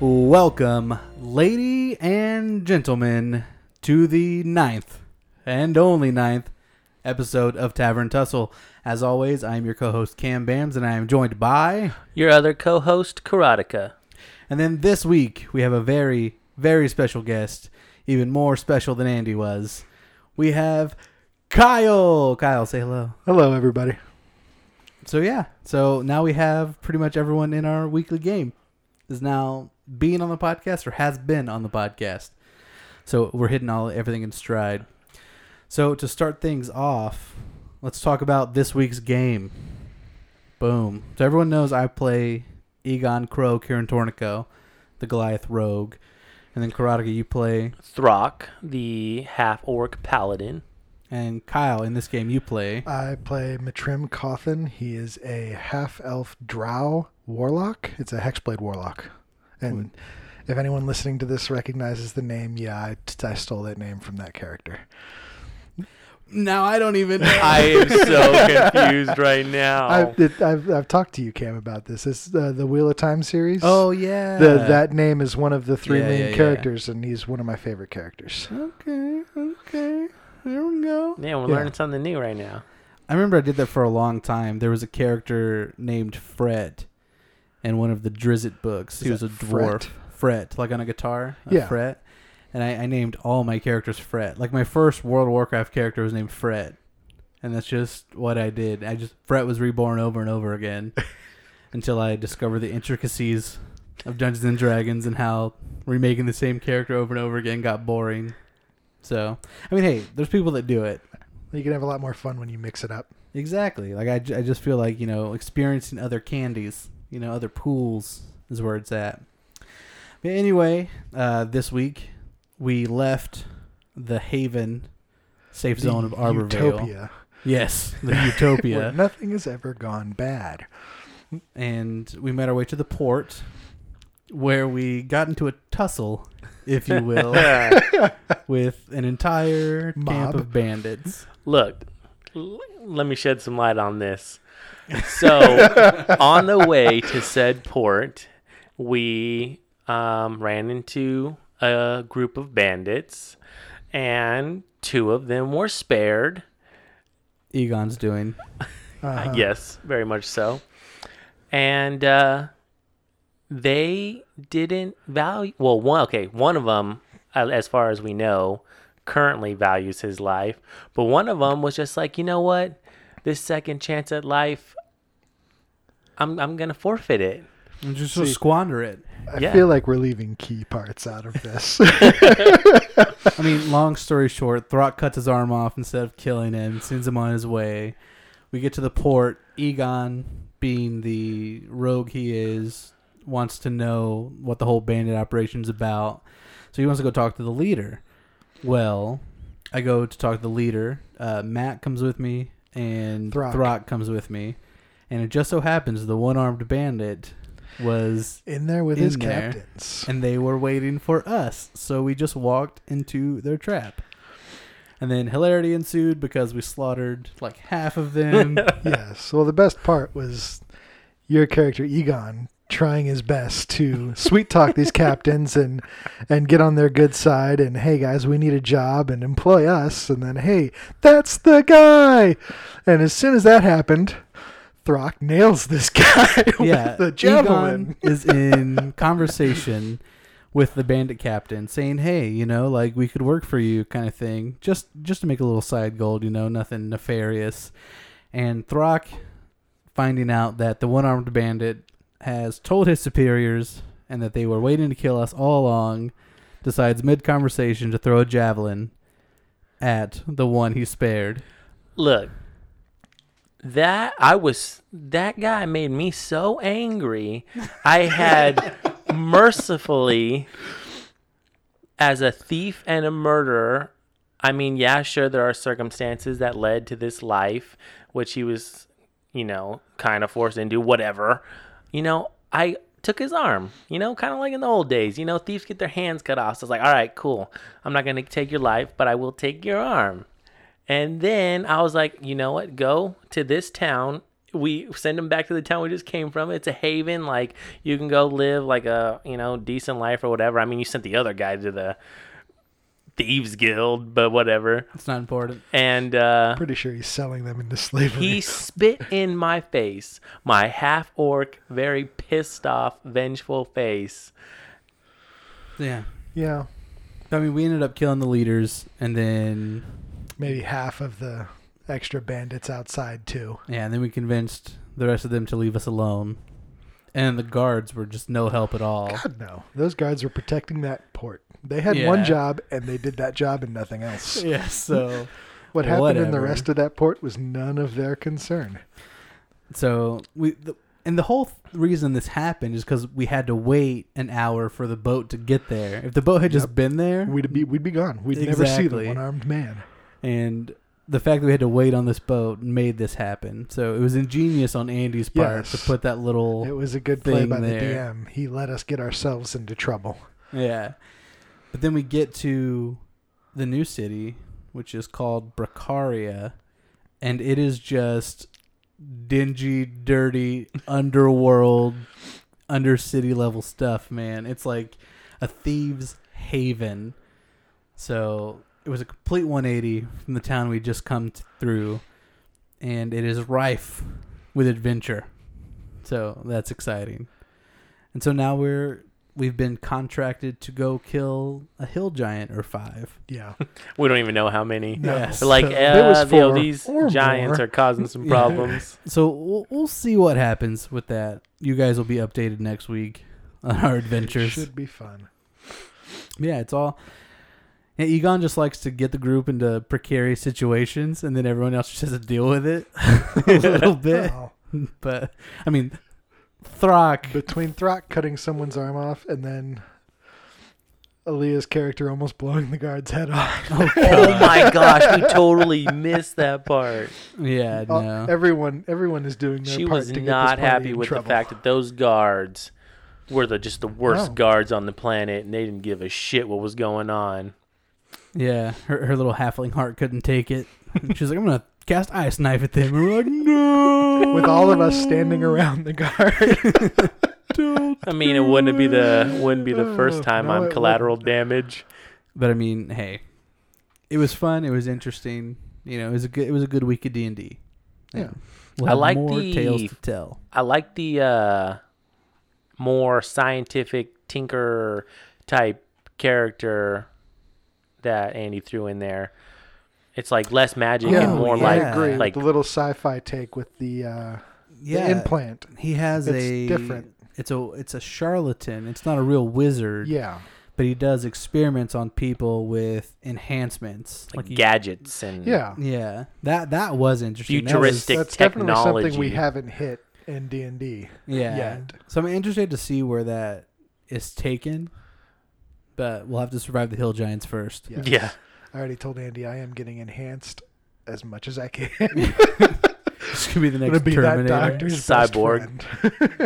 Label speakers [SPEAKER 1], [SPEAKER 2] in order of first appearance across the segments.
[SPEAKER 1] Welcome, lady and gentlemen, to the 9th and only 9th episode of Tavern Tussle. As always, I'm your co-host Cam Bams, and I am joined by
[SPEAKER 2] your other co-host Karateka.
[SPEAKER 1] And then this week we have a very, very special guest, even more special than Andy was. We have Kyle. Kyle, say hello.
[SPEAKER 3] Hello, everybody.
[SPEAKER 1] So now we have pretty much everyone in our weekly game is now being on the podcast or has been on the podcast. So we're hitting everything in stride. So to start things off, let's talk about this week's game. Boom. So everyone knows I play Egon Crow Kieran Tornico, the Goliath Rogue. And then Karateka, you play
[SPEAKER 2] Throck, the half-orc paladin.
[SPEAKER 1] And Kyle, in this game, you play
[SPEAKER 3] I play Matrim Cawthon. He is a half-elf drow warlock. It's a hexblade warlock. And if anyone listening to this recognizes the name, I stole that name from that character.
[SPEAKER 1] Now I don't even know.
[SPEAKER 2] I am so confused right now.
[SPEAKER 3] I've talked to you, Cam, about this. It's the Wheel of Time series.
[SPEAKER 1] Oh, yeah.
[SPEAKER 3] That name is one of the three main characters,
[SPEAKER 1] yeah.
[SPEAKER 3] and he's one of my favorite characters.
[SPEAKER 1] Okay. There we go.
[SPEAKER 2] Yeah, we're learning something new right now.
[SPEAKER 1] I remember I did that for a long time. There was a character named Fret in one of the Drizzt books. He was a dwarf. Fret, like on a guitar. Fret. And I named all my characters Fret. Like my first World of Warcraft character was named Fret. And that's just what I did. Fret was reborn over and over again until I discovered the intricacies of Dungeons and Dragons and how remaking the same character over and over again got boring. So, I mean, hey, there's people that do it.
[SPEAKER 3] You can have a lot more fun when you mix it up.
[SPEAKER 1] Exactly. Like I just feel like, experiencing other candies, other pools is where it's at. But anyway, this week we left the Haven safe zone of Arborvale.
[SPEAKER 3] Utopia.
[SPEAKER 1] Yes, the Utopia.
[SPEAKER 3] Where nothing has ever gone bad.
[SPEAKER 1] And we made our way to the port where we got into a tussle, if you will, with an entire camp of bandits.
[SPEAKER 2] Look, let me shed some light on this. So, on the way to said port, we ran into a group of bandits, and two of them were spared.
[SPEAKER 1] Egon's doing.
[SPEAKER 2] Yes, very much so. And they didn't value... Well, one of them, as far as we know, currently values his life. But one of them was just like, you know what? This second chance at life, I'm going to forfeit it.
[SPEAKER 1] And just squander it.
[SPEAKER 3] I feel like we're leaving key parts out of this.
[SPEAKER 1] I mean, long story short, Throck cuts his arm off instead of killing him, sends him on his way. We get to the port. Egon, being the rogue he is, wants to know what the whole bandit operation's about. So he wants to go talk to the leader. Well, I go to talk to the leader. Matt comes with me, and Throck comes with me. And it just so happens the one-armed bandit was
[SPEAKER 3] in there with his captains,
[SPEAKER 1] and they were waiting for us, so we just walked into their trap, and then hilarity ensued because we slaughtered like half of them.
[SPEAKER 3] Yes, well, the best part was your character Egon trying his best to sweet talk these captains and get on their good side, and hey guys, we need a job and employ us, and then hey, that's the guy. And as soon as that happened, Throck nails this guy with the javelin.
[SPEAKER 1] Egon is in conversation with the bandit captain saying, hey, we could work for you kind of thing. Just to make a little side gold, nothing nefarious. And Throck, finding out that the one-armed bandit has told his superiors and that they were waiting to kill us all along, decides mid-conversation to throw a javelin at the one he spared.
[SPEAKER 2] Look. That guy made me so angry. I had mercifully, as a thief and a murderer, I mean, yeah, sure, there are circumstances that led to this life, which he was, kind of forced into, whatever. I took his arm, kind of like in the old days. Thieves get their hands cut off. So I was like, all right, cool. I'm not going to take your life, but I will take your arm. And then I was like, you know what? Go to this town we send them back to the town we just came from. It's a haven. Like, you can go live like a, decent life or whatever. I mean, you sent the other guy to the Thieves Guild, but whatever.
[SPEAKER 1] It's not important.
[SPEAKER 2] And
[SPEAKER 3] pretty sure he's selling them into slavery.
[SPEAKER 2] He spit in my face, my half-orc, very pissed off, vengeful face.
[SPEAKER 1] Yeah.
[SPEAKER 3] Yeah.
[SPEAKER 1] I mean, we ended up killing the leaders, and then
[SPEAKER 3] maybe half of the extra bandits outside too.
[SPEAKER 1] Yeah, and then we convinced the rest of them to leave us alone. And the guards were just no help at all.
[SPEAKER 3] God, no. Those guards were protecting that port. They had one job, and they did that job and nothing else.
[SPEAKER 1] Yeah, so...
[SPEAKER 3] what happened in the rest of that port was none of their concern.
[SPEAKER 1] So, the whole reason this happened is because we had to wait an hour for the boat to get there. If the boat had just been there...
[SPEAKER 3] We'd be gone. We'd never see the one-armed man.
[SPEAKER 1] And... the fact that we had to wait on this boat made this happen. So it was ingenious on Andy's part to put that little.
[SPEAKER 3] It was a good play by the DM. He let us get ourselves into trouble.
[SPEAKER 1] Yeah. But then we get to the new city, which is called Bracaria, and it is just dingy, dirty, underworld, undercity level stuff, man. It's like a thieves' haven. So it was a complete 180 from the town we just come through, and it is rife with adventure. So that's exciting. And so now we've been contracted to go kill a hill giant or 5.
[SPEAKER 3] Yeah.
[SPEAKER 2] We don't even know how many.
[SPEAKER 1] No. Yes.
[SPEAKER 2] But like, these giants are causing some problems.
[SPEAKER 1] Yeah. So we'll see what happens with that. You guys will be updated next week on our adventures.
[SPEAKER 3] It should be fun.
[SPEAKER 1] Yeah, it's all... Yeah, Egon just likes to get the group into precarious situations, and then everyone else just has to deal with it a little bit. Oh. But, I mean, Throck...
[SPEAKER 3] Between Throck cutting someone's arm off and then Aaliyah's character almost blowing the guard's head off.
[SPEAKER 2] Oh my gosh, we totally missed that part.
[SPEAKER 1] Yeah, no.
[SPEAKER 3] Everyone is doing their
[SPEAKER 2] She
[SPEAKER 3] part
[SPEAKER 2] was
[SPEAKER 3] to get
[SPEAKER 2] not
[SPEAKER 3] this party
[SPEAKER 2] happy
[SPEAKER 3] in
[SPEAKER 2] with
[SPEAKER 3] trouble.
[SPEAKER 2] the fact that those guards were just the worst guards on the planet, and they didn't give a shit what was going on.
[SPEAKER 1] Yeah, her little halfling heart couldn't take it. She was like, I'm going to cast Ice Knife at them. And we're like, no!
[SPEAKER 3] With all of us standing around the guard.
[SPEAKER 2] I mean, it wouldn't be the first time I'm collateral damage.
[SPEAKER 1] But I mean, hey, it was fun. It was interesting. It was a good week of D&D.
[SPEAKER 3] Yeah.
[SPEAKER 1] We'll have more tales to tell.
[SPEAKER 2] I like the more scientific tinker type character that Andy threw in there. It's like less magic and more
[SPEAKER 3] I agree.
[SPEAKER 2] like
[SPEAKER 3] the little sci-fi take with the implant.
[SPEAKER 1] He has
[SPEAKER 3] different.
[SPEAKER 1] It's a charlatan. It's not a real wizard.
[SPEAKER 3] Yeah.
[SPEAKER 1] But he does experiments on people with enhancements,
[SPEAKER 2] like gadgets and
[SPEAKER 1] yeah. That was interesting.
[SPEAKER 2] Futuristic
[SPEAKER 3] that's
[SPEAKER 2] technology.
[SPEAKER 3] Definitely something we haven't hit in D&D. Yet.
[SPEAKER 1] So I'm interested to see where that is taken. But we'll have to survive the hill giants first.
[SPEAKER 3] Yes.
[SPEAKER 2] Yeah.
[SPEAKER 3] I already told Andy I am getting enhanced as much as I can.
[SPEAKER 1] It's gonna be the next Terminator.
[SPEAKER 3] That doctor's
[SPEAKER 2] cyborg.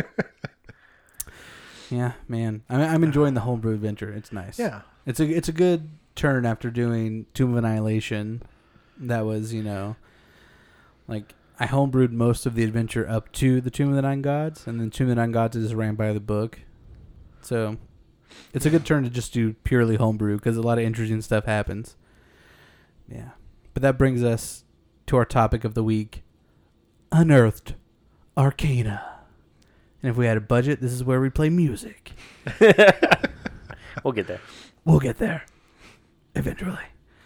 [SPEAKER 1] Yeah, man. I'm enjoying the homebrew adventure. It's nice.
[SPEAKER 3] Yeah.
[SPEAKER 1] It's a good turn after doing Tomb of Annihilation. That was, like I homebrewed most of the adventure up to the Tomb of the Nine Gods, and then Tomb of the Nine Gods is ran by the book. So it's a good turn to just do purely homebrew because a lot of interesting stuff happens. Yeah. But that brings us to our topic of the week, Unearthed Arcana. And if we had a budget, this is where we play music.
[SPEAKER 2] We'll get there.
[SPEAKER 1] We'll get there. Eventually.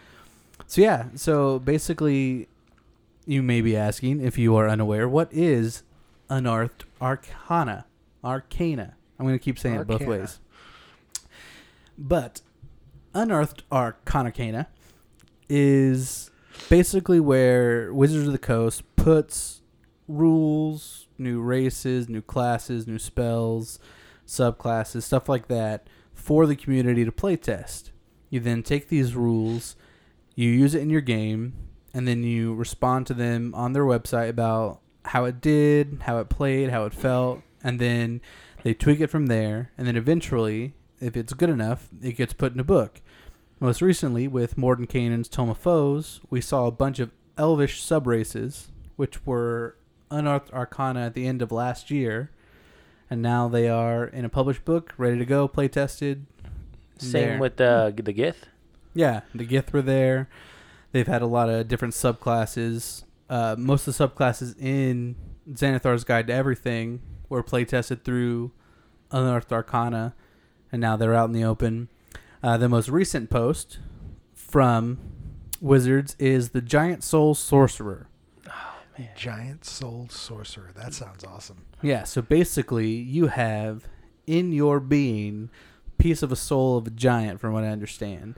[SPEAKER 1] So basically, you may be asking, if you are unaware, what is Unearthed Arcana? Arcana. I'm going to keep saying it both ways. But Unearthed Arcana is basically where Wizards of the Coast puts rules, new races, new classes, new spells, subclasses, stuff like that for the community to play test. You then take these rules, you use it in your game, and then you respond to them on their website about how it did, how it played, how it felt, and then they tweak it from there, and then eventually, if it's good enough, it gets put in a book. Most recently, with Mordenkainen's Tome of Foes, we saw a bunch of elvish subraces, which were Unearthed Arcana at the end of last year, and now they are in a published book, ready to go, play tested.
[SPEAKER 2] Same with the Gith?
[SPEAKER 1] Yeah, the Gith were there. They've had a lot of different subclasses. Most of the subclasses in Xanathar's Guide to Everything were play tested through Unearthed Arcana, and now they're out in the open. The most recent post from Wizards is the Giant Soul Sorcerer.
[SPEAKER 2] Oh, man.
[SPEAKER 3] Giant Soul Sorcerer. That sounds awesome.
[SPEAKER 1] Yeah, so basically you have in your being piece of a soul of a giant, from what I understand.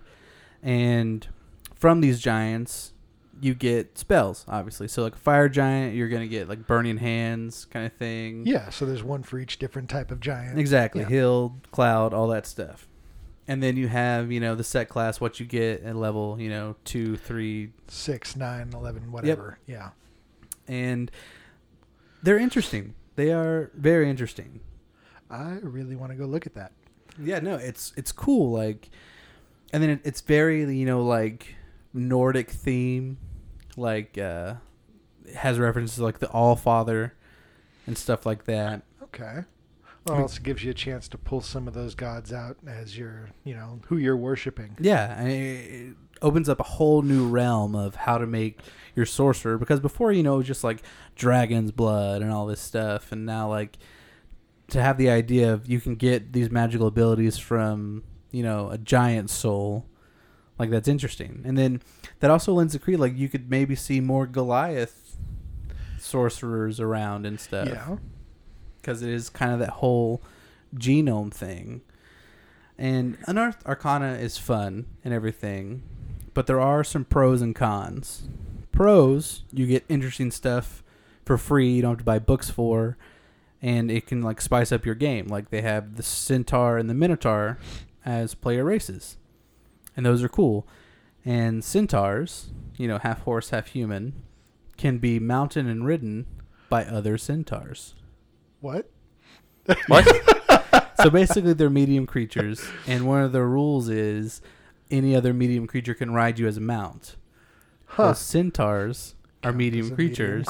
[SPEAKER 1] And from these giants, you get spells, obviously. So like a fire giant, you're going to get like burning hands kind of thing.
[SPEAKER 3] Yeah, so there's one for each different type of giant.
[SPEAKER 1] Exactly.
[SPEAKER 3] Yeah.
[SPEAKER 1] Hill, cloud, all that stuff. And then you have, the set class, what you get at level, 2, 3,
[SPEAKER 3] 6, 9, 11, whatever. Yep. Yeah.
[SPEAKER 1] And they're interesting. They are very interesting.
[SPEAKER 3] I really want to go look at that.
[SPEAKER 1] Yeah, no, it's cool. Like, and then it's very, like Nordic theme. Like, it has references to, like the Allfather and stuff like that.
[SPEAKER 3] Okay. Well, it also gives you a chance to pull some of those gods out as you're, who you're worshiping.
[SPEAKER 1] Yeah, and it opens up a whole new realm of how to make your sorcerer. Because before, just like dragon's blood and all this stuff. And now, like, to have the idea of you can get these magical abilities from, a giant soul. Like, that's interesting. And then that also lends the creed, like, you could maybe see more Goliath sorcerers around and stuff.
[SPEAKER 3] Yeah.
[SPEAKER 1] Because it is kind of that whole genome thing. And Unearthed Arcana is fun and everything, but there are some pros and cons. Pros, you get interesting stuff for free, you don't have to buy books for, and it can like spice up your game. Like they have the Centaur and the Minotaur as player races, and those are cool. And Centaurs, half horse, half human, can be mounted and ridden by other Centaurs.
[SPEAKER 3] What?
[SPEAKER 1] So basically they're medium creatures, and one of the rules is any other medium creature can ride you as a mount. Those centaurs are medium creatures.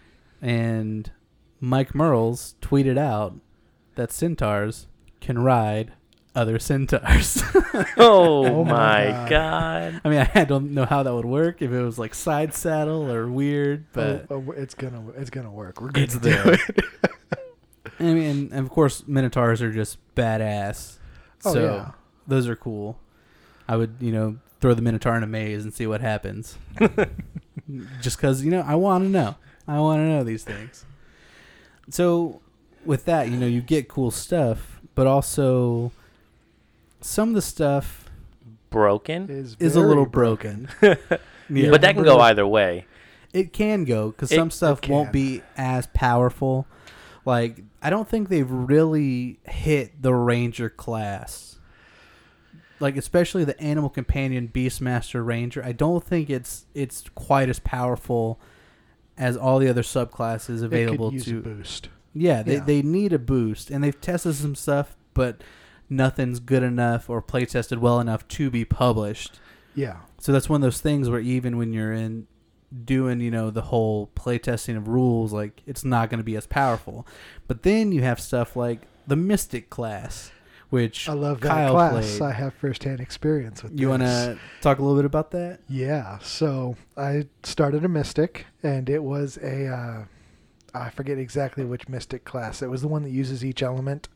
[SPEAKER 1] And Mike Merles tweeted out that centaurs can ride other centaurs.
[SPEAKER 2] Oh my God.
[SPEAKER 1] I mean, I don't know how that would work, if it was like side saddle or weird, but
[SPEAKER 3] it's gonna work. We're
[SPEAKER 1] gonna do it. I mean, and of course, Minotaurs are just badass. So those are cool. I would, throw the Minotaur in a maze and see what happens. Just because, I want to know. I want to know these things. So with that, you get cool stuff, but also some of the stuff is a little broken.
[SPEAKER 2] Yeah. But that can go either way.
[SPEAKER 1] It can go, because some stuff won't be as powerful. Like, I don't think they've really hit the Ranger class. Like, especially the Animal Companion Beastmaster Ranger. I don't think it's quite as powerful as all the other subclasses available.
[SPEAKER 3] It could use a boost.
[SPEAKER 1] Yeah, they need a boost. And they've tested some stuff, but nothing's good enough or play tested well enough to be published.
[SPEAKER 3] Yeah.
[SPEAKER 1] So that's one of those things where even when you're doing, the whole playtesting of rules, like, it's not going to be as powerful. But then you have stuff like the Mystic class, which
[SPEAKER 3] I love that
[SPEAKER 1] Kyle
[SPEAKER 3] class.
[SPEAKER 1] played.
[SPEAKER 3] I have firsthand experience with
[SPEAKER 1] You want to talk a little bit about that?
[SPEAKER 3] Yeah. So I started a Mystic, and it was I forget exactly which Mystic class. It was the one that uses each element.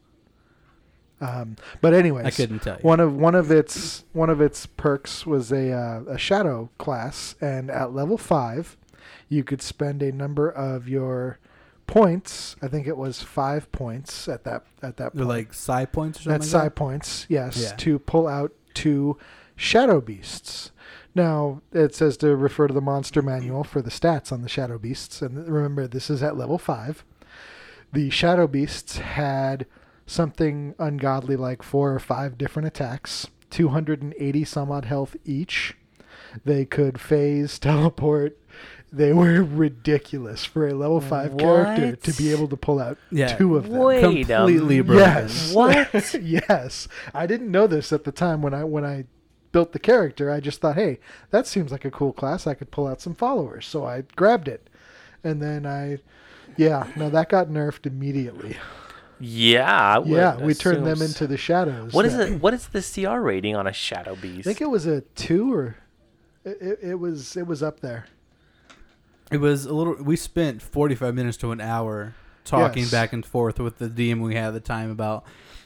[SPEAKER 3] But anyways,
[SPEAKER 1] I couldn't tell you.
[SPEAKER 3] One of its perks was a shadow class, and at level 5, you could spend a number of your points. I think it was 5 points at that point.
[SPEAKER 1] They're like psi points or something.
[SPEAKER 3] That's psi points, yes, to pull out 2 shadow beasts. Now it says to refer to the monster manual for the stats on the shadow beasts, and remember this is at level 5. The shadow beasts had something ungodly like 4 or 5 different attacks, 280 some odd health each. They could phase, teleport. They were ridiculous for a level 5 character to be able to pull out 2 of them.
[SPEAKER 1] Completely broken.
[SPEAKER 3] Yes.
[SPEAKER 2] What?
[SPEAKER 3] Yes. I didn't know this at the time when I built the character. I just thought, hey, that seems like a cool class. I could pull out some followers. So I grabbed it. And then I Yeah, no, that got nerfed immediately.
[SPEAKER 2] Yeah,
[SPEAKER 3] we turned them into the shadows.
[SPEAKER 2] What is it? What is the CR rating on a Shadow Beast?
[SPEAKER 3] I think it was a 2 or it was up there.
[SPEAKER 1] It was a little. We spent 45 minutes to an hour talking back and forth with the DM we had at the time about.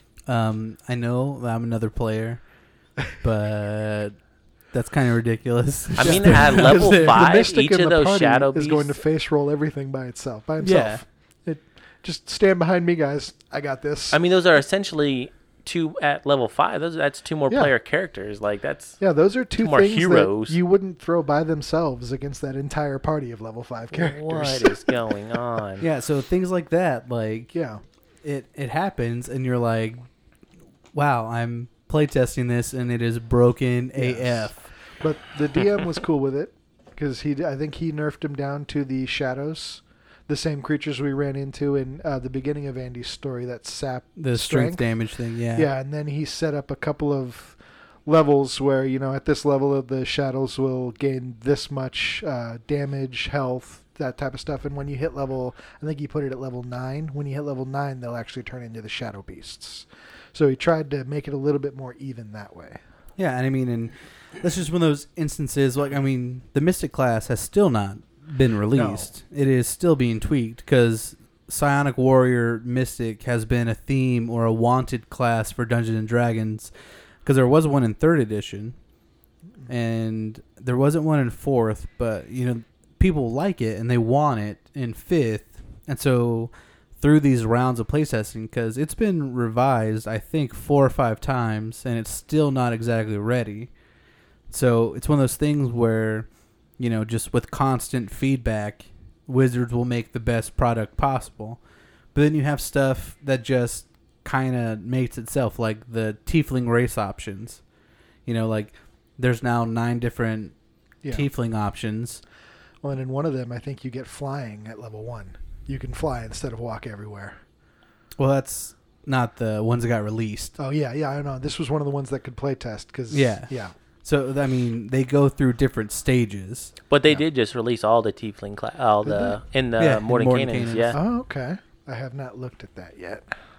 [SPEAKER 1] I know I'm another player, but that's kind of ridiculous.
[SPEAKER 2] I mean, at level 5, each of those Shadow Beasts
[SPEAKER 3] is going to face roll everything by himself. Yeah. Just stand behind me, guys. I got this.
[SPEAKER 2] I mean, those are essentially 2 at level 5. That's 2 more player characters. Like that's
[SPEAKER 3] those are 2
[SPEAKER 2] more
[SPEAKER 3] things
[SPEAKER 2] heroes
[SPEAKER 3] that you wouldn't throw by themselves against that entire party of level 5 characters.
[SPEAKER 2] What is going on?
[SPEAKER 1] Yeah, so things like that, like it happens, and you're like, wow, I'm playtesting this, and it is broken AF.
[SPEAKER 3] But the DM was cool with it because I think he nerfed him down to the shadows. The same creatures we ran into in the beginning of Andy's story that sap
[SPEAKER 1] the strength damage thing,
[SPEAKER 3] Yeah, and then he set up a couple of levels where, at this level the shadows will gain this much damage, health, that type of stuff. And when you hit level, I think he put it at level 9. When you hit level 9, they'll actually turn into the Shadow Beasts. So he tried to make it a little bit more even that way.
[SPEAKER 1] Yeah, and I mean, and that's just one of those instances, like, I mean, the Mystic class has still not been released. No. It is still being tweaked because Psionic Warrior Mystic has been a theme or a wanted class for Dungeons and Dragons because there was one in 3rd edition and there wasn't one in 4th, but people like it and they want it in 5th. And so through these rounds of playtesting, because it's been revised I think 4 or 5 times and it's still not exactly ready. So it's one of those things where just with constant feedback, Wizards will make the best product possible. But then you have stuff that just kind of makes itself, like the Tiefling race options. Like there's now 9 different Tiefling options.
[SPEAKER 3] Well, and in one of them, I think you get flying at level 1. You can fly instead of walk everywhere.
[SPEAKER 1] Well, that's not the ones that got released.
[SPEAKER 3] Oh, yeah, I know. This was one of the ones that could play test.
[SPEAKER 1] Yeah. So, I mean, they go through different stages.
[SPEAKER 2] But they did just release all the Tiefling in the Mordenkainen's. Yeah.
[SPEAKER 3] Oh, okay. I have not looked at that yet.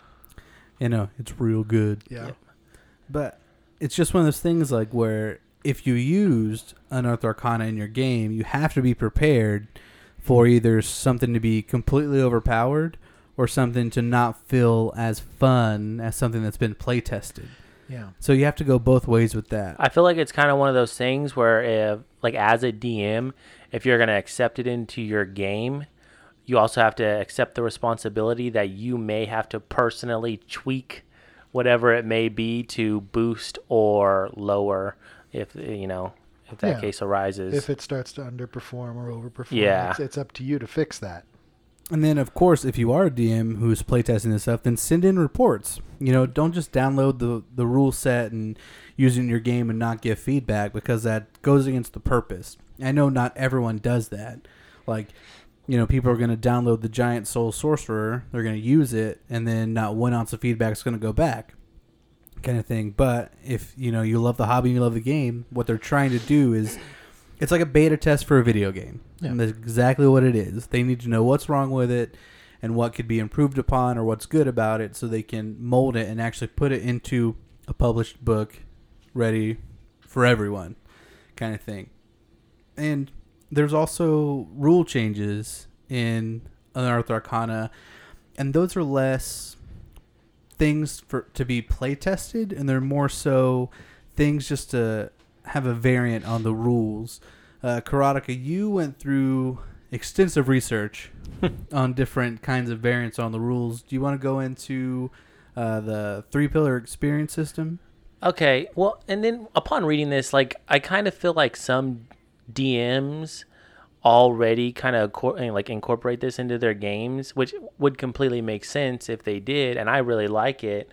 [SPEAKER 1] It's real good.
[SPEAKER 3] Yeah.
[SPEAKER 1] But it's just one of those things like where if you used Unearthed Arcana in your game, you have to be prepared for either something to be completely overpowered or something to not feel as fun as something that's been play tested.
[SPEAKER 3] Yeah.
[SPEAKER 1] So you have to go both ways with that.
[SPEAKER 2] I feel like it's kind of one of those things where, as a DM, if you're going to accept it into your game, you also have to accept the responsibility that you may have to personally tweak whatever it may be to boost or lower if that case arises.
[SPEAKER 3] If it starts to underperform or overperform, it's up to you to fix that.
[SPEAKER 1] And then, of course, if you are a DM who's playtesting this stuff, then send in reports. Don't just download the rule set and use it in your game and not give feedback because that goes against the purpose. I know not everyone does that. Like, people are going to download the Giant Soul Sorcerer, they're going to use it, and then not 1 ounce of feedback is going to go back, kind of thing. But if, you love the hobby and you love the game, what they're trying to do is... It's like a beta test for a video game. Yeah. And that's exactly what it is. They need to know what's wrong with it and what could be improved upon or what's good about it so they can mold it and actually put it into a published book ready for everyone kind of thing. And there's also rule changes in Unearthed Arcana, and those are less things to be play tested, and they're more so things just to have a variant on the rules. Karateka, you went through extensive research on different kinds of variants on the rules. Do you want to go into the 3-pillar experience system?
[SPEAKER 2] Okay, well, and then upon reading this, I kind of feel like some DMs already kind of incorporate this into their games, which would completely make sense if they did, and I really like it.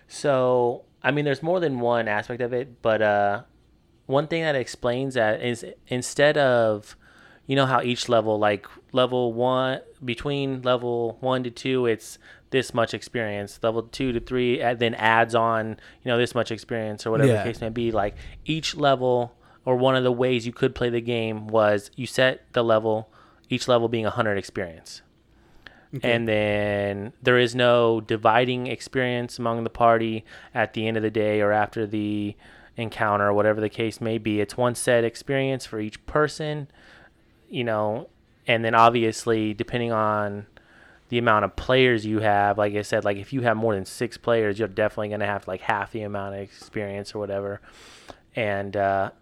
[SPEAKER 2] So, I mean, there's more than one aspect of it, but one thing that explains that is instead of, how each level, like level 1, between level 1 to 2, it's this much experience. Level 2 to 3 then adds on, this much experience or whatever the case may be. Like each level or one of the ways you could play the game was you set the level, each level being 100 experience. Okay. And then there is no dividing experience among the party at the end of the day or after the encounter, whatever the case may be. It's one set experience for each person, and then obviously depending on the amount of players you have, like I said, like if you have more than 6 players, you're definitely going to have like half the amount of experience or whatever. And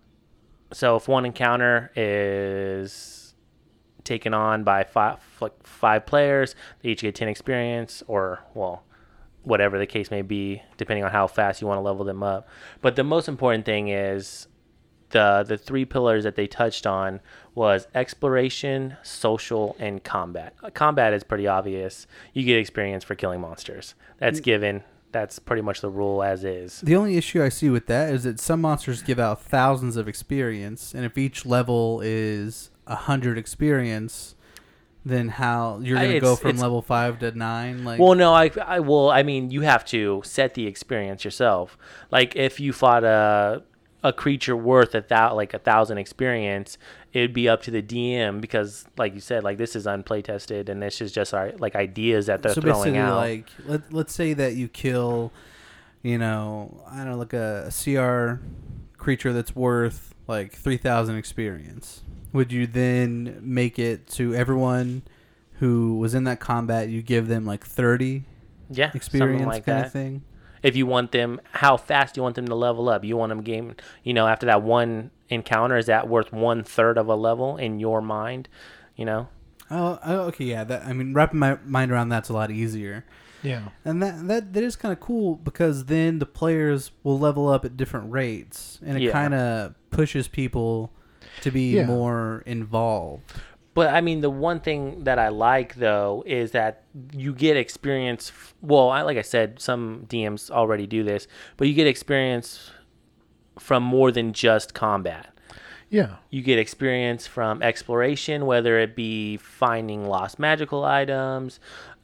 [SPEAKER 2] so if one encounter is taken on by five players, they each get 10 experience, or whatever the case may be, depending on how fast you want to level them up. But the most important thing is the 3 pillars that they touched on was exploration, social, and combat. Combat is pretty obvious. You get experience for killing monsters. That's given. That's pretty much the rule as is.
[SPEAKER 1] The only issue I see with that is that some monsters give out thousands of experience, and if each level is 100 experience, then how you're going to go from level 5 to 9? Like,
[SPEAKER 2] well, no, I mean, you have to set the experience yourself. Like if you fought a creature worth 1,000 experience, it'd be up to the DM, because like you said, like this is unplay tested and this is just our like ideas that they're throwing out.
[SPEAKER 1] Like let's say that you kill, I don't know, like a CR creature that's worth like 3,000 experience. Would you then make it to everyone who was in that combat, you give them like 30 experience like kind of thing?
[SPEAKER 2] If you want them, how fast you want them to level up? You want them game, after that one encounter, is that worth 1/3 of a level in your mind? Oh,
[SPEAKER 1] okay, yeah. Wrapping my mind around that's a lot easier.
[SPEAKER 3] Yeah,
[SPEAKER 1] and that is kind of cool, because then the players will level up at different rates, and it kind of pushes people to be more involved.
[SPEAKER 2] But, I mean, the one thing that I like, though, is that you get experience. Well, like I said, some DMs already do this, but you get experience from more than just combat.
[SPEAKER 3] Yeah.
[SPEAKER 2] You get experience from exploration, whether it be finding lost magical items,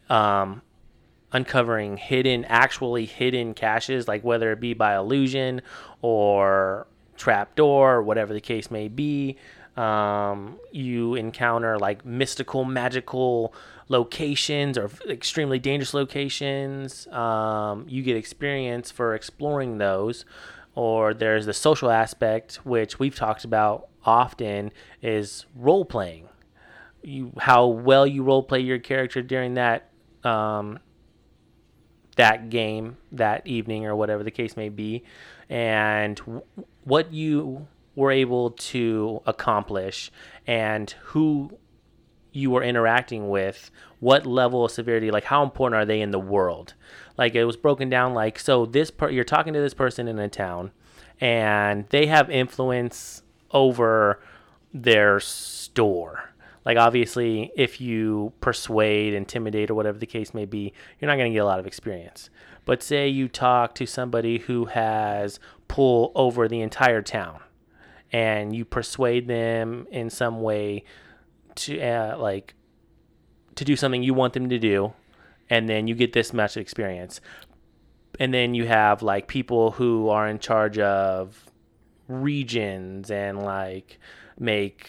[SPEAKER 2] uncovering actually hidden caches, like whether it be by illusion or trapdoor, or whatever the case may be. You encounter like mystical, magical locations or extremely dangerous locations. You get experience for exploring those. Or there's the social aspect, which we've talked about often, is role playing. How well you role play your character during that that game, that evening, or whatever the case may be, and what you were able to accomplish, and who you were interacting with, what level of severity, like how important are they in the world. Like it was broken down like, so you're talking to this person in a town, and they have influence over their store. Like obviously if you persuade, intimidate, or whatever the case may be, you're not going to get a lot of experience. But say you talk to somebody who has pull over the entire town, and you persuade them in some way to do something you want them to do, and then you get this much experience. And then you have like people who are in charge of regions and like make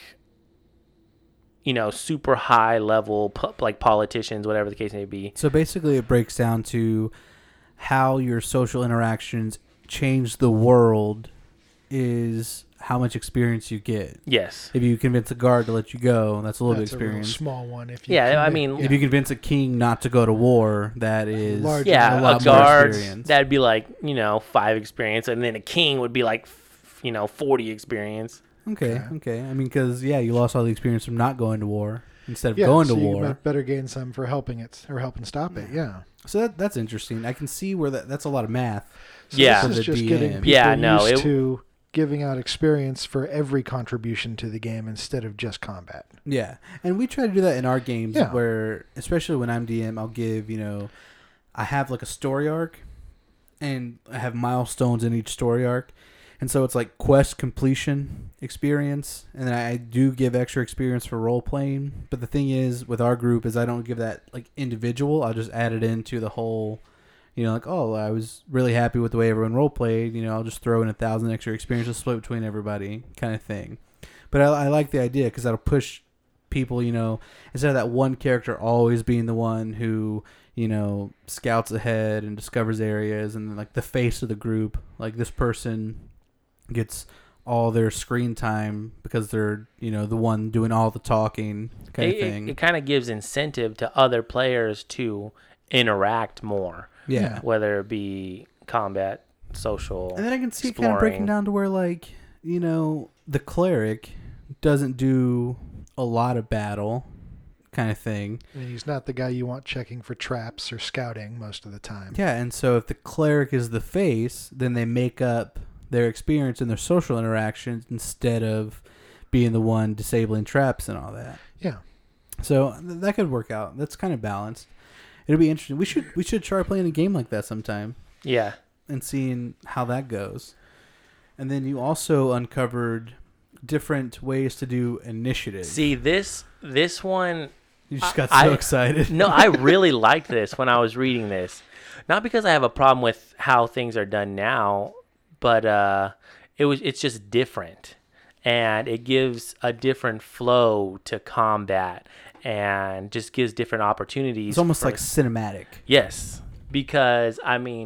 [SPEAKER 2] super high level like politicians, whatever the case may be.
[SPEAKER 1] So basically it breaks down to how your social interactions change the world is how much experience you get.
[SPEAKER 2] Yes.
[SPEAKER 1] If you convince a guard to let you go, that's a little bit of experience.
[SPEAKER 3] That's a small one. If
[SPEAKER 1] you convince a king not to go to war, that is
[SPEAKER 2] a lot more experience. That'd be like 5 experience, and then a king would be like 40 experience.
[SPEAKER 1] Okay. I mean, because you lost all the experience from not going to war instead of going to war.
[SPEAKER 3] You might better gain some for helping it or helping stop it. Yeah.
[SPEAKER 1] So that's interesting. I can see where that's a lot of math.
[SPEAKER 3] So this is just getting people used to giving out experience for every contribution to the game instead of just combat.
[SPEAKER 1] Yeah, and we try to do that in our games where, especially when I'm DM, I'll give I have like a story arc, and I have milestones in each story arc. And so it's like quest completion experience, and then I do give extra experience for role playing. But the thing is, with our group, is I don't give that like individual. I'll just add it into the whole, like, oh, I was really happy with the way everyone role played. I'll just throw in 1,000 extra experience to split between everybody, kind of thing. But I like the idea because that'll push people, instead of that one character always being the one who, scouts ahead and discovers areas and like the face of the group, like this person gets all their screen time because they're, the one doing all the talking kind of thing.
[SPEAKER 2] It kind of gives incentive to other players to interact more.
[SPEAKER 1] Yeah.
[SPEAKER 2] Whether it be combat, social,
[SPEAKER 1] and then I can see
[SPEAKER 2] exploring.
[SPEAKER 1] it kind of breaking down to where, like, the cleric doesn't do a lot of battle kind of thing.
[SPEAKER 3] And he's not the guy you want checking for traps or scouting most of the time.
[SPEAKER 1] Yeah, and so if the cleric is the face, then they make up their experience and their social interactions instead of being the one disabling traps and all that.
[SPEAKER 3] Yeah.
[SPEAKER 1] So that could work out. That's kind of balanced. It'll be interesting. We should try playing a game like that sometime.
[SPEAKER 2] Yeah.
[SPEAKER 1] And seeing how that goes. And then you also uncovered different ways to do initiative.
[SPEAKER 2] See, this one...
[SPEAKER 1] You just got so excited.
[SPEAKER 2] No, I really liked this when I was reading this. Not because I have a problem with how things are done now, but it's just different. And it gives a different flow to combat and just gives different opportunities.
[SPEAKER 1] It's almost like cinematic.
[SPEAKER 2] Yes. Because,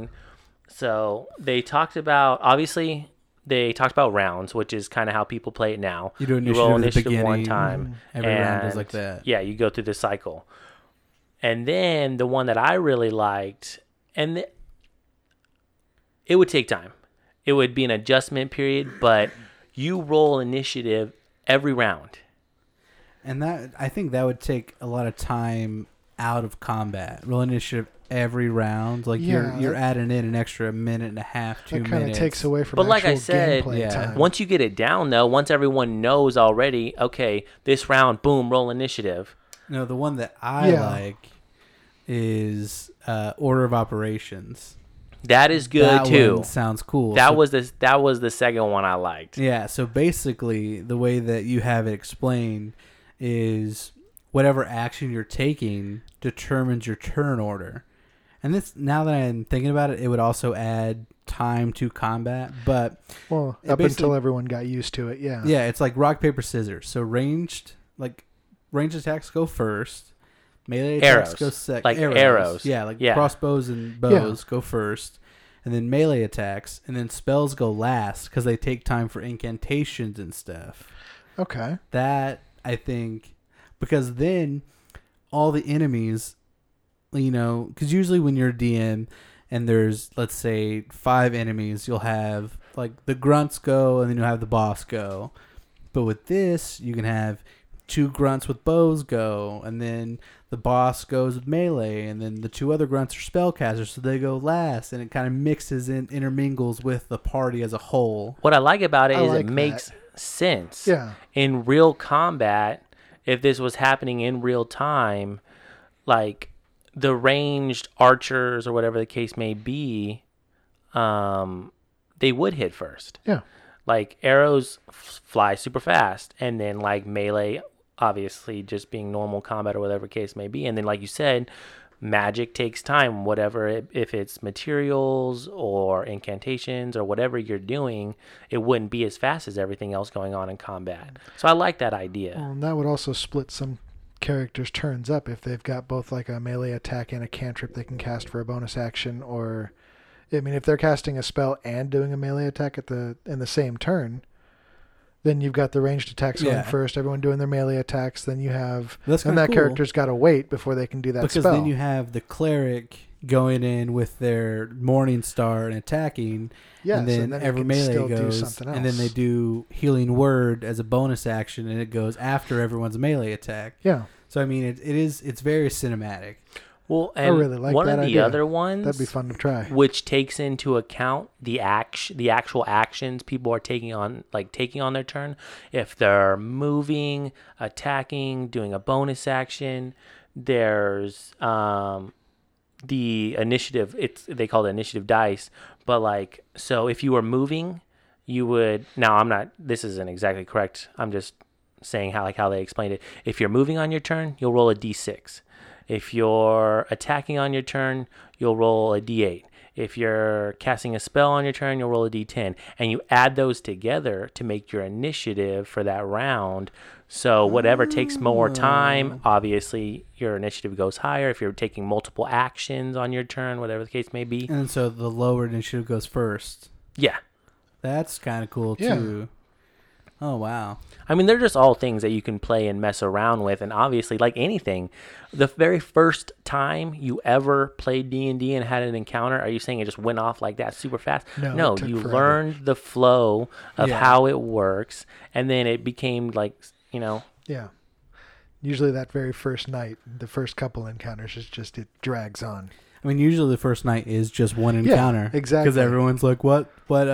[SPEAKER 2] so they talked about, obviously, rounds, which is kind of how people play it now.
[SPEAKER 1] You do initiative,
[SPEAKER 2] roll
[SPEAKER 1] at the
[SPEAKER 2] initiative
[SPEAKER 1] beginning,
[SPEAKER 2] one time.
[SPEAKER 1] Every round is like that.
[SPEAKER 2] Yeah, you go through the cycle. And then the one that I really liked, and it would take time. It would be an adjustment period, but you roll initiative every round.
[SPEAKER 1] And I think that would take a lot of time out of combat. Roll initiative every round. Like you're adding in an extra minute and a half, 2 minutes.
[SPEAKER 3] That kind of takes away from
[SPEAKER 2] but like
[SPEAKER 3] actual
[SPEAKER 2] I said,
[SPEAKER 3] gameplay time.
[SPEAKER 2] Once you get it down, though, once everyone knows already, okay, this round, boom, roll initiative.
[SPEAKER 1] No, the one that I like is Order of Operations.
[SPEAKER 2] That is good
[SPEAKER 1] that
[SPEAKER 2] too.
[SPEAKER 1] One sounds cool.
[SPEAKER 2] That was the second one I liked.
[SPEAKER 1] Yeah, so basically the way that you have it explained is whatever action you're taking determines your turn order. And this, now that I'm thinking about it, it would also add time to combat, but
[SPEAKER 3] up until everyone got used to it, yeah.
[SPEAKER 1] Yeah, it's like rock, paper, scissors. So ranged attacks go first. Melee attacks go second.
[SPEAKER 2] Like arrows.
[SPEAKER 1] Yeah, crossbows and bows go first. And then melee attacks. And then spells go last because they take time for incantations and stuff.
[SPEAKER 3] Okay.
[SPEAKER 1] That, I think, because then all the enemies, because usually when you're a DM and there's, let's say, 5 enemies, you'll have, like, the grunts go and then you'll have the boss go. But with this, you can have 2 grunts with bows go, and then the boss goes with melee, and then the 2 other grunts are spellcasters, so they go last, and it kind of mixes and intermingles with the party as a whole.
[SPEAKER 2] What I like about it is it makes sense.
[SPEAKER 3] Yeah.
[SPEAKER 2] In real combat, if this was happening in real time, like the ranged archers or whatever the case may be, they would hit first.
[SPEAKER 3] Yeah.
[SPEAKER 2] Like arrows fly super fast, and then like melee, obviously just being normal combat or whatever case may be, and then like you said, magic takes time. If it's materials or incantations or whatever you're doing, it wouldn't be as fast as everything else going on in combat. So I like that idea.
[SPEAKER 3] Well, and that would also split some characters' turns up if they've got both like a melee attack and a cantrip they can cast for a bonus action, or if they're casting a spell and doing a melee attack in the same turn, then you've got the ranged attacks going first, everyone doing their melee attacks, then you have... that character's got to wait before they can do that spell.
[SPEAKER 1] Because then you have the cleric going in with their Morning Star and attacking, and then every melee goes, and then they do Healing Word as a bonus action, and it goes after everyone's melee attack.
[SPEAKER 3] Yeah.
[SPEAKER 1] So, it's very cinematic.
[SPEAKER 2] Well, and
[SPEAKER 3] I really like
[SPEAKER 2] one
[SPEAKER 3] that
[SPEAKER 2] of the
[SPEAKER 3] idea.
[SPEAKER 2] other ones
[SPEAKER 3] that'd be fun to try,
[SPEAKER 2] which takes into account the actual actions people are taking on their turn. If they're moving, attacking, doing a bonus action, there's the initiative. They call it initiative dice. But so if you were moving, you would. Now I'm not. This isn't exactly correct. I'm just saying how they explained it. If you're moving on your turn, you'll roll a d6. If you're attacking on your turn, you'll roll a d8. If you're casting a spell on your turn, you'll roll a d10. And you add those together to make your initiative for that round So whatever takes more time, obviously your initiative goes higher. If you're taking multiple actions on your turn, whatever the case may be.
[SPEAKER 1] And so the lower initiative goes first.
[SPEAKER 2] Yeah.
[SPEAKER 1] That's kind of cool, too. Oh, wow.
[SPEAKER 2] I mean, they're just all things that you can play and mess around with. And obviously, like anything, the very first time you ever played D&D and had an encounter, are you saying it just went off like that super fast? No, you learned the flow of how it works. And then it became like, you know.
[SPEAKER 3] Yeah. Usually that very first night, the first couple encounters, is just, it drags on.
[SPEAKER 1] I mean, usually the first night is just one encounter.
[SPEAKER 3] Yeah, exactly.
[SPEAKER 1] Because everyone's like, what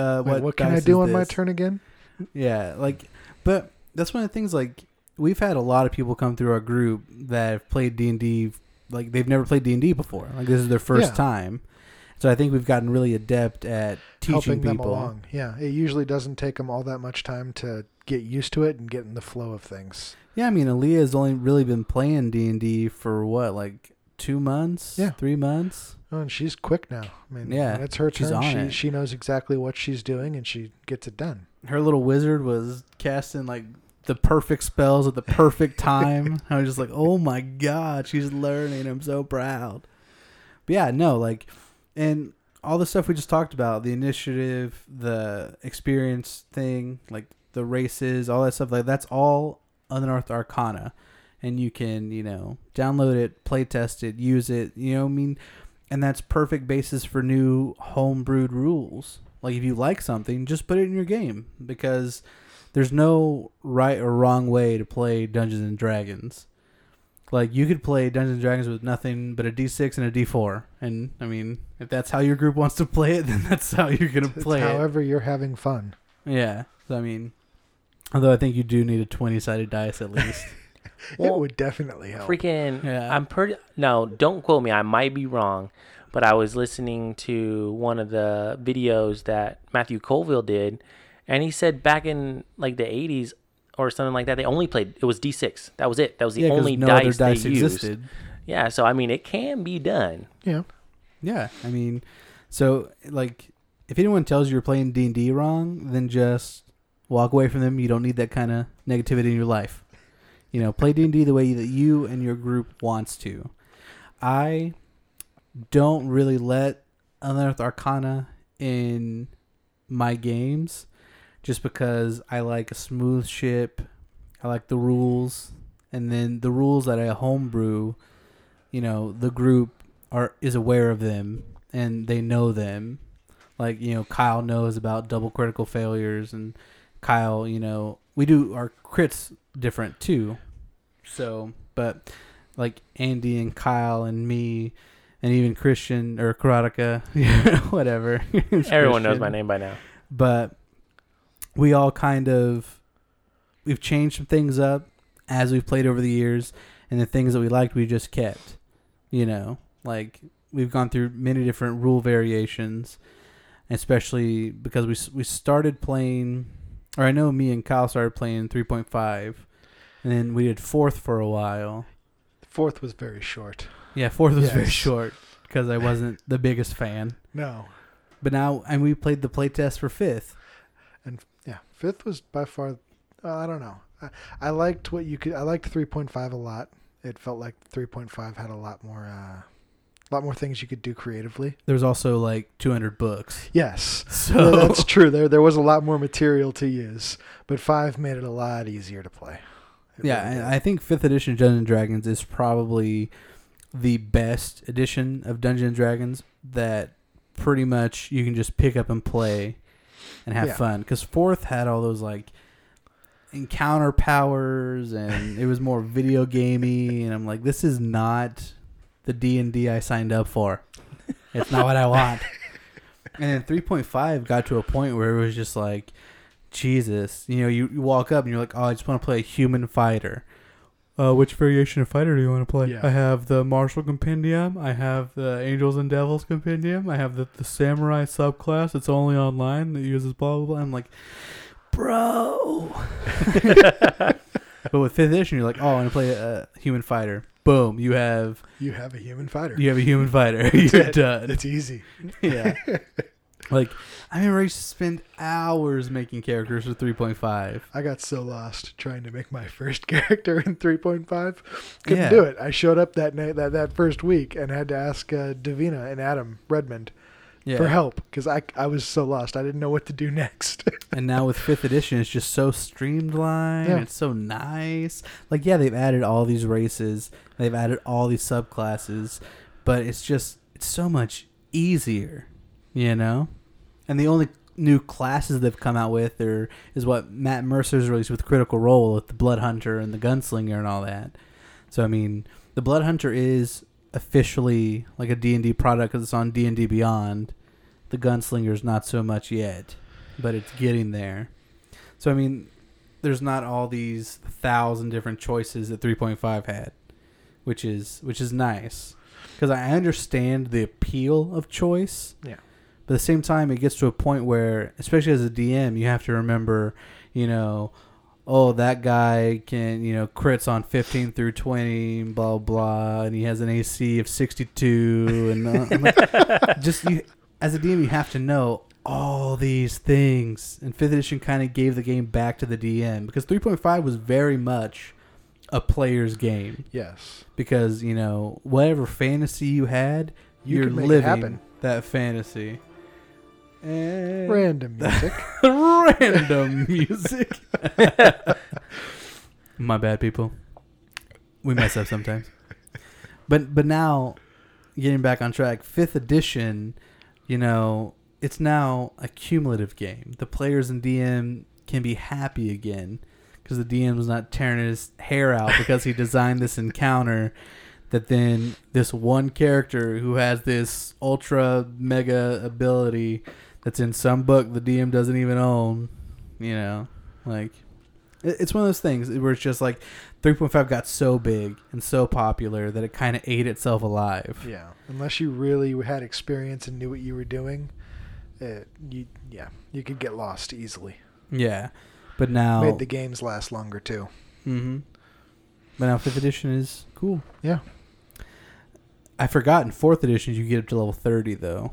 [SPEAKER 3] can I do on my turn again?
[SPEAKER 1] Yeah, like, but that's one of the things, like, we've had a lot of people come through our group that have played D&D, like, they've never played D&D before. Like, this is their first time. So I think we've gotten really adept at teaching
[SPEAKER 3] helping
[SPEAKER 1] people.
[SPEAKER 3] Them along. Yeah, it usually doesn't take them all that much time to get used to it and get in the flow of things.
[SPEAKER 1] Yeah, I mean, Aaliyah has only really been playing D&D for what, like 2 months?
[SPEAKER 3] Yeah.
[SPEAKER 1] 3 months?
[SPEAKER 3] Oh, and she's quick now. I mean,
[SPEAKER 1] yeah,
[SPEAKER 3] when it's her turn.
[SPEAKER 1] She
[SPEAKER 3] she knows exactly what she's doing, and she gets it done.
[SPEAKER 1] Her little wizard was casting, like, the perfect spells at the perfect time. I was just like, oh, my God, she's learning. I'm so proud. But, yeah, no, like, and all the stuff we just talked about, the initiative, the experience thing, like, the races, all that stuff, like, that's all Unearthed Arcana. And you can, you know, download it, play test it, use it, you know what I mean? And that's perfect basis for new homebrewed rules. Like, if you like something, just put it in your game. Because there's no right or wrong way to play Dungeons and Dragons. Like, you could play Dungeons and Dragons with nothing but a D6 and a D4. And, I mean, if that's how your group wants to play it, then that's how you're going to play it.
[SPEAKER 3] However you're having fun.
[SPEAKER 1] Yeah. So, I mean, although I think you do need a 20-sided dice at least.
[SPEAKER 3] Well, it would definitely help.
[SPEAKER 2] No, don't quote me. I might be wrong, but I was listening to one of the videos that Matthew Colville did, and he said back in like the 80s or something like that, they only played, it was D6. That was it. That was the only dice they used. Yeah, so I mean, it can be done.
[SPEAKER 3] Yeah.
[SPEAKER 1] Yeah, I mean, so like, if anyone tells you you're playing D&D wrong, then just walk away from them. You don't need that kind of negativity in your life. You know, play D&D the way that you and your group wants to. I don't really let Unearthed Arcana in my games just because I like a smooth ship. I like the rules. And then the rules that I homebrew, you know, the group is aware of them and they know them. Like, you know, Kyle knows about double critical failures, and Kyle, you know, we do our crits different too. So, but like Andy and Kyle and me and even Christian or Karateka, whatever.
[SPEAKER 2] Everyone knows my name by now.
[SPEAKER 1] But we all we've changed some things up as we've played over the years, and the things that we liked, we just kept. You know, like we've gone through many different rule variations, especially because we started playing, or I know me and Kyle started playing 3.5. And then we did 4th for a while.
[SPEAKER 3] 4th was very short.
[SPEAKER 1] Yeah, 4th was very short because I wasn't the biggest fan.
[SPEAKER 3] No.
[SPEAKER 1] But now, and we played the playtest for 5th.
[SPEAKER 3] And yeah, 5th was by far, I don't know. I liked I liked 3.5 a lot. It felt like 3.5 had a lot more things you could do creatively.
[SPEAKER 1] There was also like 200 books.
[SPEAKER 3] Yes.
[SPEAKER 1] So
[SPEAKER 3] that's true. There was a lot more material to use, but 5 made it a lot easier to play.
[SPEAKER 1] And I think 5th edition of Dungeons & Dragons is probably the best edition of Dungeons & Dragons that pretty much you can just pick up and play and have fun. Because 4th had all those like encounter powers and it was more video gamey, and I'm like, this is not the D&D I signed up for. It's not what I want. And then 3.5 got to a point where it was just like, Jesus, you know, you walk up and you're like, oh, I just want to play a human fighter. Which variation of fighter do you want to play? Yeah. I have the Martial Compendium. I have the Angels and Devils Compendium. I have the Samurai subclass. It's only online that uses blah, blah, blah. I'm like, bro. But with 5th edition, you're like, oh, I want to play a human fighter. Boom, you have
[SPEAKER 3] a human fighter.
[SPEAKER 1] You have a human fighter. You're done.
[SPEAKER 3] It's easy.
[SPEAKER 1] Yeah. Like, I remember I used to spend hours making characters for 3.5.
[SPEAKER 3] I got so lost trying to make my first character in 3.5. Couldn't do it. I showed up that night, that first week, and had to ask Davina and Adam Redmond for help because I was so lost. I didn't know what to do next.
[SPEAKER 1] And now with 5th edition, it's just so streamlined. Yeah. It's so nice. Like, they've added all these races. They've added all these subclasses. But it's so much easier, you know? And the only new classes they've come out with is what Matt Mercer's released with Critical Role, with the Blood Hunter and the Gunslinger and all that. So, I mean, the Blood Hunter is officially like a D&D product because it's on D&D Beyond. The Gunslinger's not so much yet, but it's getting there. So, I mean, there's not all these 1,000 different choices that 3.5 had, which is nice. Because I understand the appeal of choice. Yeah. But at the same time, it gets to a point where, especially as a DM, you have to remember, that guy can, crits on 15 through 20, blah, blah, and he has an AC of 62. And as a DM, you have to know all these things. And 5th edition kind of gave the game back to the DM. Because 3.5 was very much a player's game.
[SPEAKER 3] Yes.
[SPEAKER 1] Because, whatever fantasy you had, you're living that fantasy. And
[SPEAKER 3] random music.
[SPEAKER 1] Random music. My bad, people. We mess up sometimes. But now, getting back on track, 5th edition, it's now a cumulative game. The players and DM can be happy again. Because the DM was not tearing his hair out because he designed this encounter that then this one character who has this ultra mega ability that's in some book the DM doesn't even own, like it's one of those things where it's just like 3.5 got so big and so popular that it kind of ate itself alive.
[SPEAKER 3] Yeah. Unless you really had experience and knew what you were doing, you could get lost easily.
[SPEAKER 1] Yeah. But now
[SPEAKER 3] made the games last longer too.
[SPEAKER 1] Mm-hmm. But now 5th edition is cool.
[SPEAKER 3] Yeah.
[SPEAKER 1] I forgot in 4th edition you get up to level 30 though.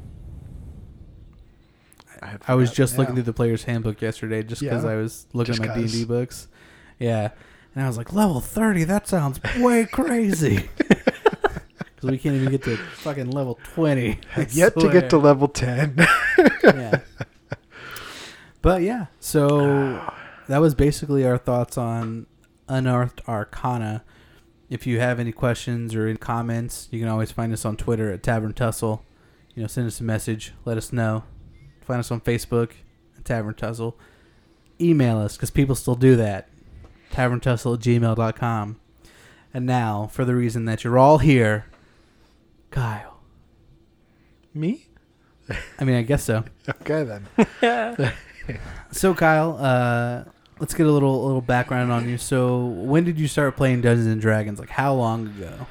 [SPEAKER 1] I was just looking through the player's handbook yesterday just because I was looking at my D&D books. Yeah. And I was like, level 30? That sounds way crazy. Because we can't even get to fucking level 20.
[SPEAKER 3] Have yet to get to level 10.
[SPEAKER 1] Yeah. But yeah, so that was basically our thoughts on Unearthed Arcana. If you have any questions or any comments, you can always find us on Twitter at Tavern Tussle. Send us a message. Let us know. Find us on Facebook at Tavern Tussle. Email us, because people still do that. TavernTussle@gmail.com. And now, for the reason that you're all here, Kyle.
[SPEAKER 3] Me?
[SPEAKER 1] I mean, I guess so.
[SPEAKER 3] Okay, then.
[SPEAKER 1] So, Kyle, let's get a little background on you. So, when did you start playing Dungeons and Dragons? Like, how long ago?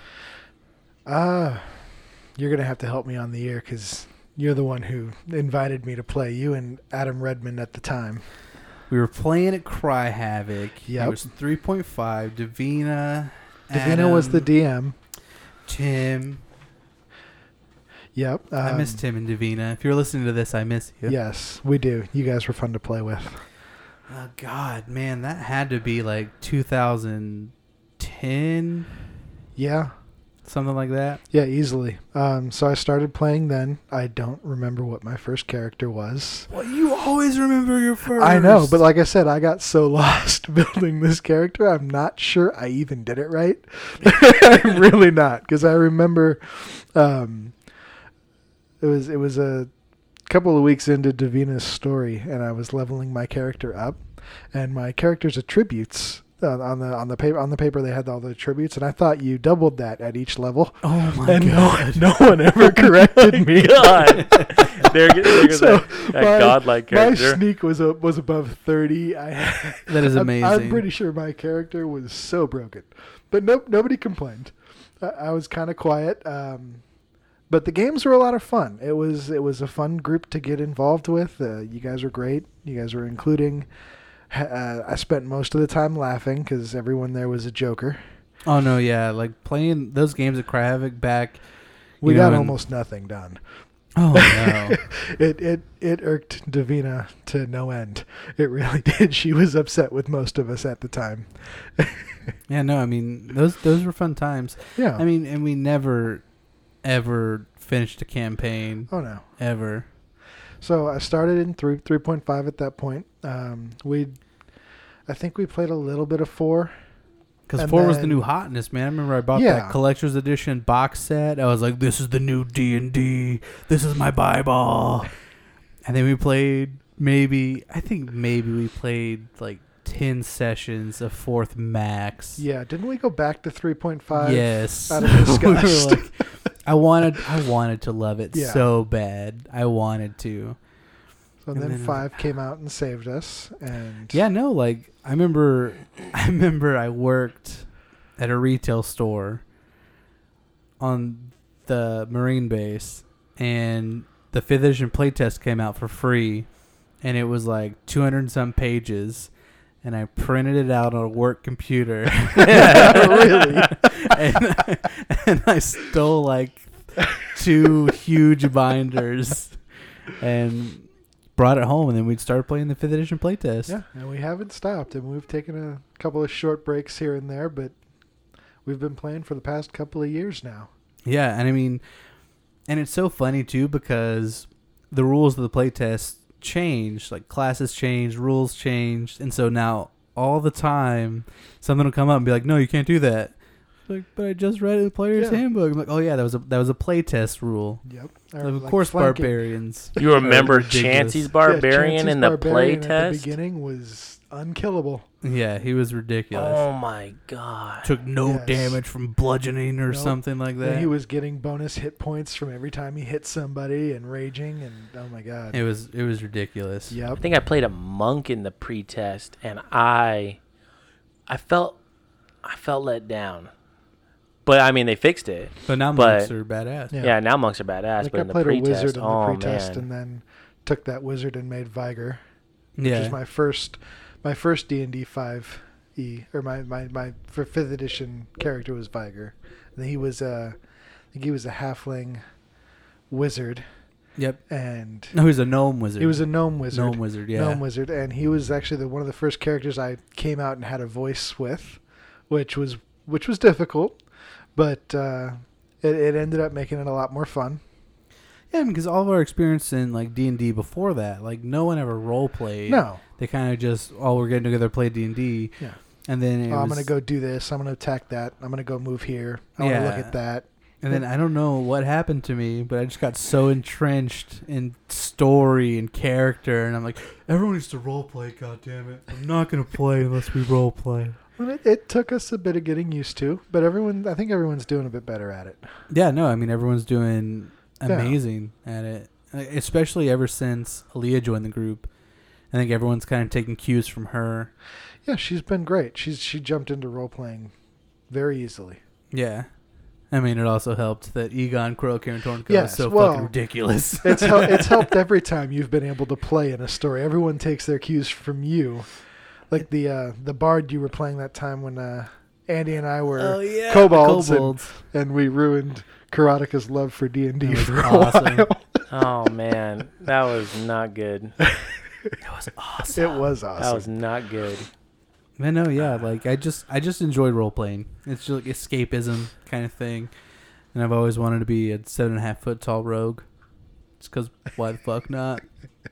[SPEAKER 3] You're going to have to help me on the air because you're the one who invited me to play. You and Adam Redmond at the time.
[SPEAKER 1] We were playing at Cry Havoc.
[SPEAKER 3] Yep.
[SPEAKER 1] It was 3.5. Davina
[SPEAKER 3] was the DM.
[SPEAKER 1] Tim.
[SPEAKER 3] Yep.
[SPEAKER 1] I miss Tim and Davina. If you're listening to this, I miss you.
[SPEAKER 3] Yes, we do. You guys were fun to play with.
[SPEAKER 1] Oh, God, man. That had to be like 2010.
[SPEAKER 3] Yeah.
[SPEAKER 1] Something like that.
[SPEAKER 3] Yeah, easily. So I started playing then. I don't remember what my first character was.
[SPEAKER 1] Well, you always remember your first.
[SPEAKER 3] I know, but like I said, I got so lost building this character. I'm not sure I even did it right. I'm really not, because I remember it was a couple of weeks into Davina's story, and I was leveling my character up, and my character's attributes. On the paper they had all the attributes, and I thought you doubled that at each level.
[SPEAKER 1] Oh my god!
[SPEAKER 3] No one ever corrected me.
[SPEAKER 2] God, there goes that godlike character.
[SPEAKER 3] My sneak was above 30.
[SPEAKER 1] That is amazing.
[SPEAKER 3] I'm pretty sure my character was so broken, but nobody complained. I was kind of quiet, but the games were a lot of fun. It was a fun group to get involved with. You guys were great. You guys were including. I spent most of the time laughing because everyone there was a joker.
[SPEAKER 1] Oh, no, yeah. Like, playing those games at Cry Havoc back...
[SPEAKER 3] We got almost nothing done.
[SPEAKER 1] Oh no!
[SPEAKER 3] It irked Davina to no end. It really did. She was upset with most of us at the time.
[SPEAKER 1] Yeah, no, I mean those were fun times.
[SPEAKER 3] Yeah.
[SPEAKER 1] I mean, and we never ever finished a campaign.
[SPEAKER 3] Oh no.
[SPEAKER 1] Ever.
[SPEAKER 3] So I started in 3.5 at that point. I think we played a little bit of 4.
[SPEAKER 1] Because 4 was the new hotness, man. I remember I bought that collector's edition box set. I was like, this is the new D&D. This is my Bible. And then we played maybe we played like 10 sessions of 4th max.
[SPEAKER 3] Yeah, didn't we go back to 3.5?
[SPEAKER 1] Yes.
[SPEAKER 3] Out of disgust.
[SPEAKER 1] We like, I wanted to love it so bad. I wanted to.
[SPEAKER 3] So then 5 came out and saved us. And
[SPEAKER 1] yeah, no, like I remember I worked at a retail store on the Marine base, and the 5th edition playtest came out for free, and it was like 200 and some pages, and I printed it out on a work computer.
[SPEAKER 3] Really?
[SPEAKER 1] and I stole like 2 huge binders and brought it home, and then we'd start playing the 5th edition playtest.
[SPEAKER 3] Yeah, and we haven't stopped, and we've taken a couple of short breaks here and there, but we've been playing for the past couple of years now.
[SPEAKER 1] Yeah, and I mean, and it's so funny too because the rules of the playtest changed, like classes changed, rules changed, and so now all the time something will come up and be like, no, you can't do that. Like, but I just read the player's handbook. I'm like, oh yeah, that was a playtest rule.
[SPEAKER 3] Yep.
[SPEAKER 1] Of course, flanking. Barbarians.
[SPEAKER 2] You remember Chancey's Barbarian in the playtest?
[SPEAKER 3] At the beginning was unkillable.
[SPEAKER 1] Yeah, he was ridiculous.
[SPEAKER 2] Oh my god!
[SPEAKER 1] Took no damage from bludgeoning or something like that.
[SPEAKER 3] And he was getting bonus hit points from every time he hit somebody and raging, and oh my god,
[SPEAKER 1] it was ridiculous.
[SPEAKER 3] Yep.
[SPEAKER 2] I think I played a monk in the pre-test, and I felt let down. But I mean, they fixed it.
[SPEAKER 1] But now monks are badass.
[SPEAKER 2] Yeah, now monks are badass.
[SPEAKER 3] Like
[SPEAKER 2] but
[SPEAKER 3] I
[SPEAKER 2] in the
[SPEAKER 3] played
[SPEAKER 2] pre-test,
[SPEAKER 3] a wizard in the pre-test, and then took that wizard and made Viger, which is my first D&D 5e, or my for 5th edition character was Viger. And he was I think he was a halfling wizard.
[SPEAKER 1] Yep.
[SPEAKER 3] And
[SPEAKER 1] no, he was a gnome wizard.
[SPEAKER 3] He was a gnome wizard.
[SPEAKER 1] Gnome wizard, yeah.
[SPEAKER 3] Gnome wizard, and he was actually one of the first characters I came out and had a voice with, which was difficult. But it ended up making it a lot more fun.
[SPEAKER 1] Yeah, because all of our experience in like D&D before that, like no one ever role played.
[SPEAKER 3] No,
[SPEAKER 1] they kind of just we're getting together, play D&D.
[SPEAKER 3] Yeah,
[SPEAKER 1] and then
[SPEAKER 3] I'm gonna go do this. I'm gonna attack that. I'm gonna go move here. I want to look at that.
[SPEAKER 1] And then I don't know what happened to me, but I just got so entrenched in story and character, and I'm like, everyone needs to role play. God damn it! I'm not gonna play unless we role play.
[SPEAKER 3] Well, it took us a bit of getting used to, but I think everyone's doing a bit better at it.
[SPEAKER 1] Yeah, no, I mean everyone's doing amazing at it, especially ever since Aaliyah joined the group. I think everyone's kind of taking cues from her.
[SPEAKER 3] Yeah, she's been great. She jumped into role playing very easily.
[SPEAKER 1] Yeah. I mean, it also helped that Egon Croaker and Tornco is so fucking ridiculous.
[SPEAKER 3] It's helped every time you've been able to play in a story. Everyone takes their cues from you. Like the bard you were playing that time when Andy and I were kobolds. And we ruined Karateka's love for D&D for a while.
[SPEAKER 2] Oh, man. That was not good.
[SPEAKER 1] It was awesome.
[SPEAKER 3] It was awesome.
[SPEAKER 2] That was not good.
[SPEAKER 1] Man, no, yeah. Like, I just enjoy role-playing. It's just like escapism kind of thing. And I've always wanted to be a 7.5 foot tall rogue. Just because why the fuck not?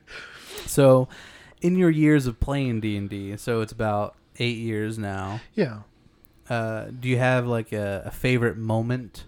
[SPEAKER 1] So, in your years of playing D&D, so it's about 8 years now.
[SPEAKER 3] Yeah.
[SPEAKER 1] Do you have like a favorite moment?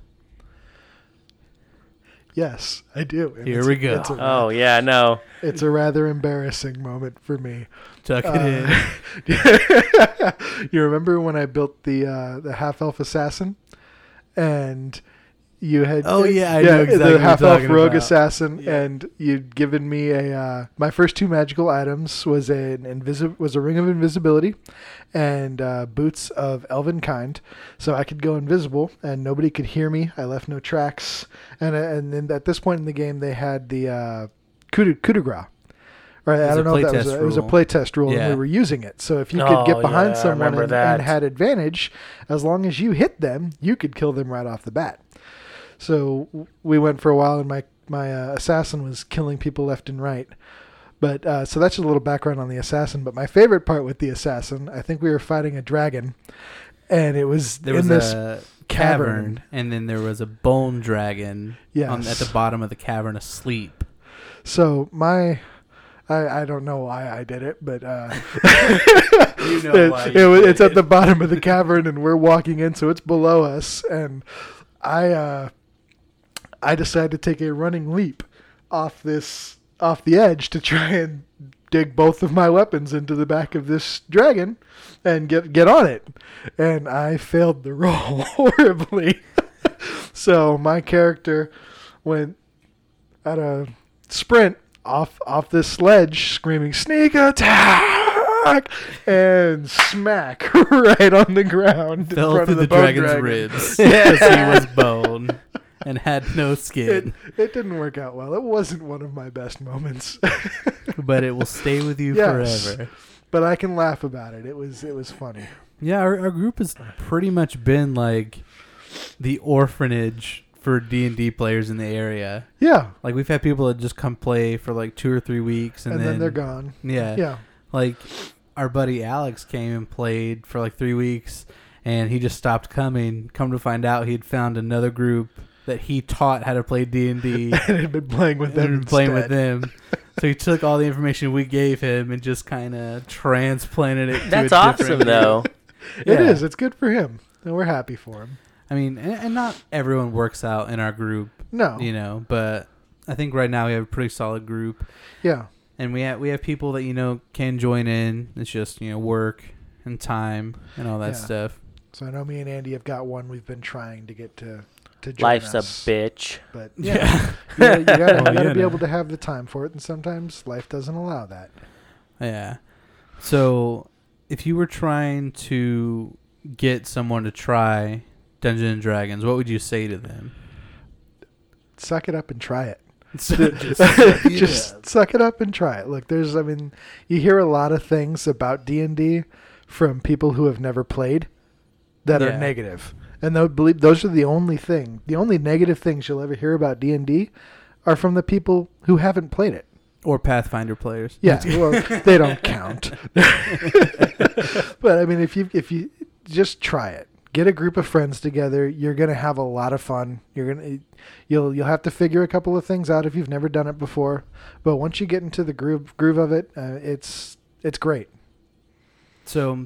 [SPEAKER 3] Yes, I do.
[SPEAKER 1] And Here we go.
[SPEAKER 2] No.
[SPEAKER 3] It's a rather embarrassing moment for me.
[SPEAKER 1] Tuck it in.
[SPEAKER 3] You remember when I built the half-elf assassin? And you had...
[SPEAKER 1] Oh, yeah, I know exactly
[SPEAKER 3] the half-elf rogue
[SPEAKER 1] about.
[SPEAKER 3] assassin, and you'd given me a... my first 2 magical items was a ring of invisibility and boots of elven kind, so I could go invisible, and nobody could hear me. I left no tracks. And then at this point in the game, they had the coup de grace. Right, I don't know if that was a playtest rule, and we were using it. So if you could get behind someone and had advantage, as long as you hit them, you could kill them right off the bat. So we went for a while, and assassin was killing people left and right. But so that's just a little background on the assassin. But my favorite part with the assassin, I think we were fighting a dragon, and it was
[SPEAKER 1] this cavern, and then there was a bone dragon at the bottom of the cavern asleep.
[SPEAKER 3] So I don't know why I did it, but
[SPEAKER 1] you know why
[SPEAKER 3] it's at the bottom of the cavern, and we're walking in, so it's below us, and I decided to take a running leap off the edge to try and dig both of my weapons into the back of this dragon and get on it. And I failed the roll horribly. So my character went at a sprint off this sledge screaming, "Sneak attack!" and smack right on the ground.
[SPEAKER 1] Fell
[SPEAKER 3] in front
[SPEAKER 1] through
[SPEAKER 3] of
[SPEAKER 1] the dragon's ribs because he was bone and had no skin.
[SPEAKER 3] It didn't work out well. It wasn't one of my best moments.
[SPEAKER 1] But it will stay with you forever.
[SPEAKER 3] But I can laugh about it. It was funny.
[SPEAKER 1] Yeah, our group has pretty much been like the orphanage for D&D players in the area.
[SPEAKER 3] Yeah.
[SPEAKER 1] Like we've had people that just come play for like 2 or 3 weeks and
[SPEAKER 3] then they're gone.
[SPEAKER 1] Yeah.
[SPEAKER 3] Yeah.
[SPEAKER 1] Like our buddy Alex came and played for like 3 weeks and he just stopped coming. Come to find out he'd found another group that he taught how to play D&D.
[SPEAKER 3] And had been playing with them.
[SPEAKER 1] So he took all the information we gave him and just kind of transplanted it.
[SPEAKER 2] That's awesome, though.
[SPEAKER 3] It is. It's good for him, and we're happy for him.
[SPEAKER 1] I mean, and not everyone works out in our group.
[SPEAKER 3] No,
[SPEAKER 1] but I think right now we have a pretty solid group.
[SPEAKER 3] Yeah,
[SPEAKER 1] and we have people that can join in. It's just work and time and all that stuff.
[SPEAKER 3] So I know me and Andy have got one we've been trying to get to join
[SPEAKER 2] Life's
[SPEAKER 3] us.
[SPEAKER 2] a bitch.
[SPEAKER 3] But you gotta be able to have the time for it, and sometimes life doesn't allow that.
[SPEAKER 1] Yeah. So if you were trying to get someone to try Dungeons and Dragons, what would you say to them?
[SPEAKER 3] Suck it up and try it. Just suck it up and try it. Look, you hear a lot of things about D&D from people who have never played that are negative. And those are the only negative things you'll ever hear about D&D are from the people who haven't played it.
[SPEAKER 1] Or Pathfinder players.
[SPEAKER 3] Yeah, well, they don't count. But I mean, if you just try it, get a group of friends together, you're gonna have a lot of fun. You'll have to figure a couple of things out if you've never done it before. But once you get into the groove of it, it's great. So,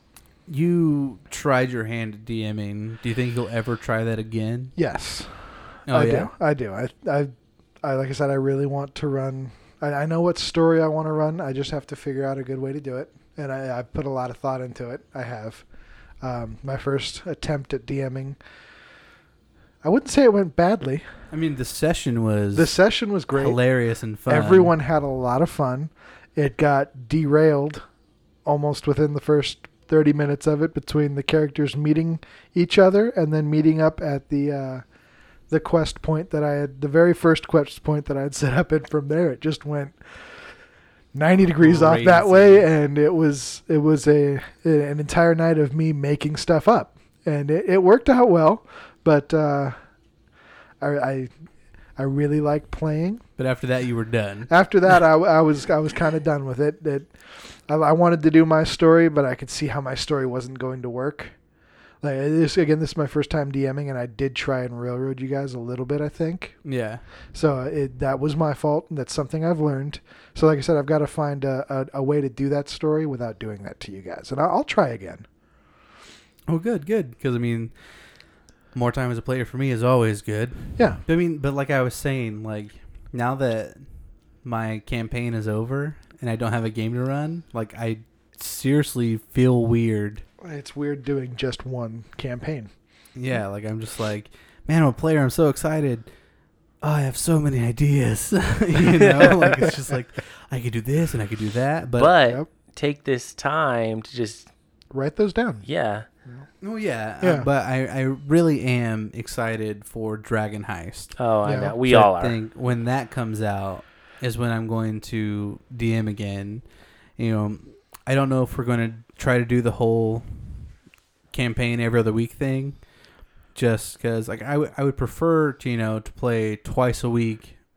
[SPEAKER 1] you tried your hand at DMing. Do you think you'll ever try that again?
[SPEAKER 3] Yes.
[SPEAKER 1] I
[SPEAKER 3] do. I like I said, I really want to run. I know what story I want to run. I just have to figure out a good way to do it. And I've put a lot of thought into it. I have. My first attempt at DMing, I wouldn't say it went badly.
[SPEAKER 1] I mean, the session was
[SPEAKER 3] great.
[SPEAKER 1] Hilarious and fun.
[SPEAKER 3] Everyone had a lot of fun. It got derailed almost within the first 30 minutes of it between the characters meeting each other and then meeting up at the quest point that I had, the very first quest point that I had set up, and from there it just went 90 degrees off that way, and it was an entire night of me making stuff up, and it worked out well, but I really like playing.
[SPEAKER 1] But after that, you were done.
[SPEAKER 3] After that, I was kind of done with it. I wanted to do my story, but I could see how my story wasn't going to work. Like this is my first time DMing, and I did try and railroad you guys a little bit, I think.
[SPEAKER 1] Yeah.
[SPEAKER 3] So that was my fault, and that's something I've learned. So like I said, I've got to find a way to do that story without doing that to you guys, and I'll try again.
[SPEAKER 1] Oh, good. Because, I mean, more time as a player for me is always good.
[SPEAKER 3] Yeah.
[SPEAKER 1] But like I was saying, like, now that my campaign is over and I don't have a game to run, like, I seriously feel weird.
[SPEAKER 3] It's weird doing just one campaign.
[SPEAKER 1] Yeah, like I'm just like, man, I'm a player. I'm so excited. Oh, I have so many ideas. Like it's just like I could do this and I could do that.
[SPEAKER 2] But take this time to just
[SPEAKER 3] write those down.
[SPEAKER 2] Yeah.
[SPEAKER 1] Oh yeah. But I really am excited for Dragon Heist.
[SPEAKER 2] Oh, I know. We all are.
[SPEAKER 1] I think when that comes out is when I'm going to DM again. I don't know if we're going to try to do the whole campaign every other week thing, just because like I would prefer to to play twice a week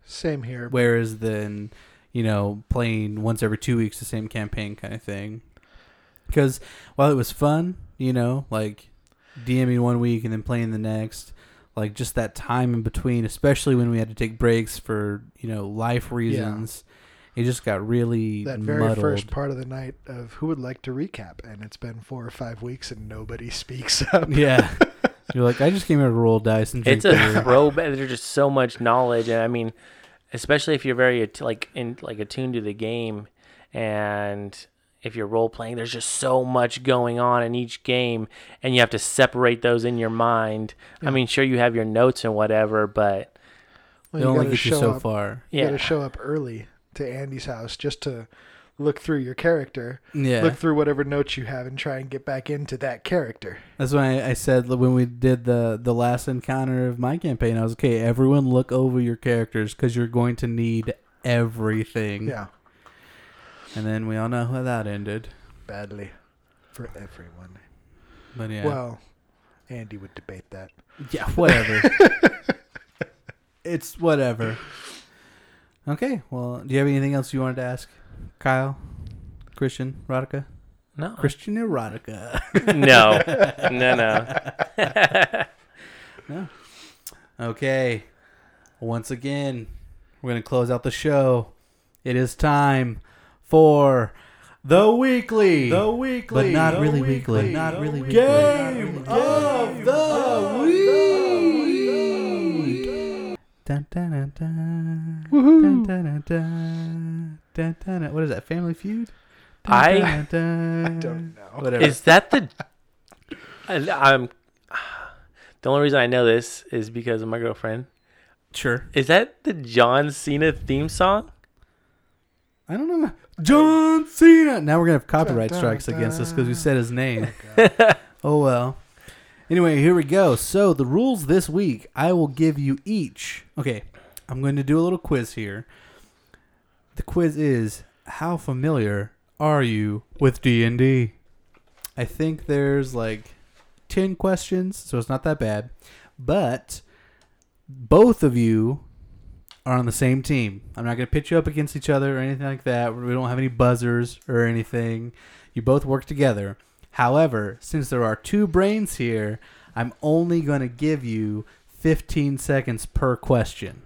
[SPEAKER 3] Same here.
[SPEAKER 1] Whereas then, playing once every 2 weeks the same campaign kind of thing. Because while it was fun, like DMing 1 week and then playing the next, like just that time in between, especially when we had to take breaks for, life reasons, it just got really
[SPEAKER 3] that very
[SPEAKER 1] muddled.
[SPEAKER 3] First part of the night of who would like to recap, and it's been 4 or 5 weeks and nobody speaks up.
[SPEAKER 1] Yeah. You're like, I just came here to roll dice and drink
[SPEAKER 2] It's a
[SPEAKER 1] beer.
[SPEAKER 2] throwback. There's just so much knowledge, and I mean, especially if you're very attuned to the game, and if you're role playing, there's just so much going on in each game, and you have to separate those in your mind. Yeah. I mean, sure, you have your notes and whatever, but
[SPEAKER 1] it only gets you so far.
[SPEAKER 3] You got to show up early to Andy's house just to look through your character, look through whatever notes you have, and try and get back into that character.
[SPEAKER 1] That's why I said when we did the last encounter of my campaign, I was okay. Everyone, look over your characters because you're going to need everything.
[SPEAKER 3] Yeah.
[SPEAKER 1] And then we all know how that ended.
[SPEAKER 3] Badly for everyone.
[SPEAKER 1] But yeah.
[SPEAKER 3] Well, Andy would debate that.
[SPEAKER 1] Yeah, whatever. It's whatever. Okay, well, do you have anything else you wanted to ask? Kyle? Christian Erotica?
[SPEAKER 2] No.
[SPEAKER 1] Christian Erotica.
[SPEAKER 2] No.
[SPEAKER 1] No. Okay. Once again, we're going to close out the show. It is time for the weekly, but not really weekly, game of the week. Dun, dun, dun, dun. Dun, dun, dun, dun. Dun, dun, dun. What is that? Family Feud?
[SPEAKER 2] I
[SPEAKER 3] don't know.
[SPEAKER 1] Whatever.
[SPEAKER 2] Is that the? I'm. The only reason I know this is because of my girlfriend.
[SPEAKER 1] Sure.
[SPEAKER 2] Is that the John Cena theme song?
[SPEAKER 1] I don't know. John Cena. Now we're going to have copyright strikes against us because we said his name. Oh, well. Anyway, here we go. So the rules this week, I will give you each. Okay, I'm going to do a little quiz here. The quiz is, how familiar are you with D&D? I think there's like 10 questions, so it's not that bad. But both of you are on the same team. I'm not going to pitch you up against each other or anything like that. We don't have any buzzers or anything. You both work together. However, since there are two brains here, I'm only going to give you 15 seconds per question.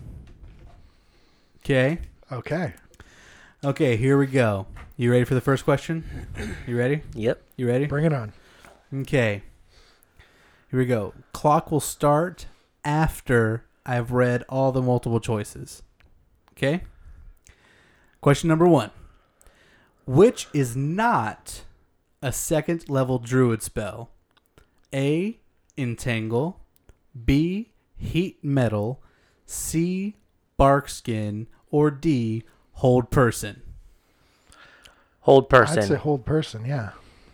[SPEAKER 1] Okay? Okay, here we go. You ready for the first question? You ready?
[SPEAKER 2] Yep.
[SPEAKER 1] You ready?
[SPEAKER 3] Bring it on.
[SPEAKER 1] Okay. Here we go. Clock will start after I've read all the multiple choices. Okay? Question number 1. Which is not a second level druid spell? A, entangle. B, heat metal. C, bark skin. Or D, hold person.
[SPEAKER 2] Hold person.
[SPEAKER 3] I'd say hold person, yeah.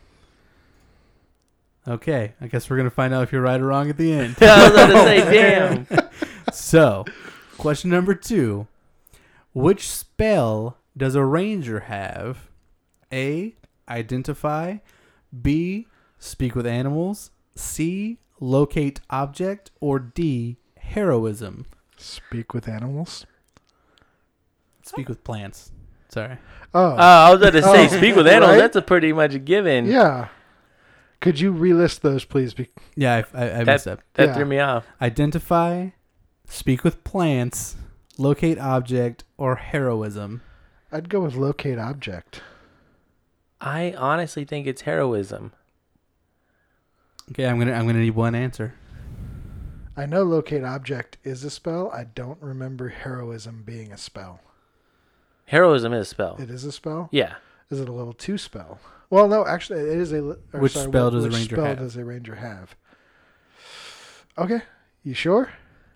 [SPEAKER 1] Okay, I guess we're going to find out if you're right or wrong at the end.
[SPEAKER 2] I was going to say, damn.
[SPEAKER 1] So, question number 2. Which spell does a ranger have? A, identify. B, speak with animals. C, locate object. Or D, heroism.
[SPEAKER 3] Speak with animals?
[SPEAKER 1] Speak with plants. Sorry.
[SPEAKER 3] Oh,
[SPEAKER 2] I was going to say, speak with animals.
[SPEAKER 3] Right?
[SPEAKER 2] That's a pretty much a given.
[SPEAKER 3] Yeah. Could you relist those, please?
[SPEAKER 1] Yeah, I messed up.
[SPEAKER 2] That threw me off.
[SPEAKER 1] Identify, speak with plants, locate object, or heroism.
[SPEAKER 3] I'd go with locate object.
[SPEAKER 2] I honestly think it's heroism.
[SPEAKER 1] Okay, I'm gonna need one answer.
[SPEAKER 3] I know locate object is a spell. I don't remember heroism being a spell.
[SPEAKER 2] Heroism is a spell.
[SPEAKER 3] It is a spell?
[SPEAKER 2] Yeah.
[SPEAKER 3] Is it a level 2 spell? Well, no, actually, it is a...
[SPEAKER 1] Which spell does a ranger have?
[SPEAKER 3] Which spell does a ranger have? Okay. You sure?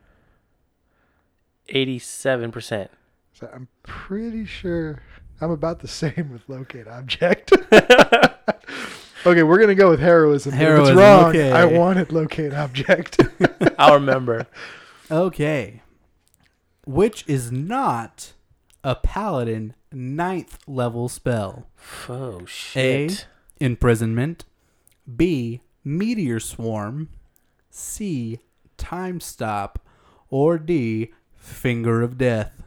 [SPEAKER 2] 87%.
[SPEAKER 3] So I'm pretty sure I'm about the same with locate object. Okay, we're going to go with heroism.
[SPEAKER 1] Heroism,
[SPEAKER 3] if it's wrong,
[SPEAKER 1] okay.
[SPEAKER 3] I wanted locate object.
[SPEAKER 2] I'll remember.
[SPEAKER 1] Okay. Which is not a paladin 9th level spell?
[SPEAKER 2] Oh, shit.
[SPEAKER 1] A, imprisonment. B, meteor swarm. C, time stop. Or D, Finger of Death.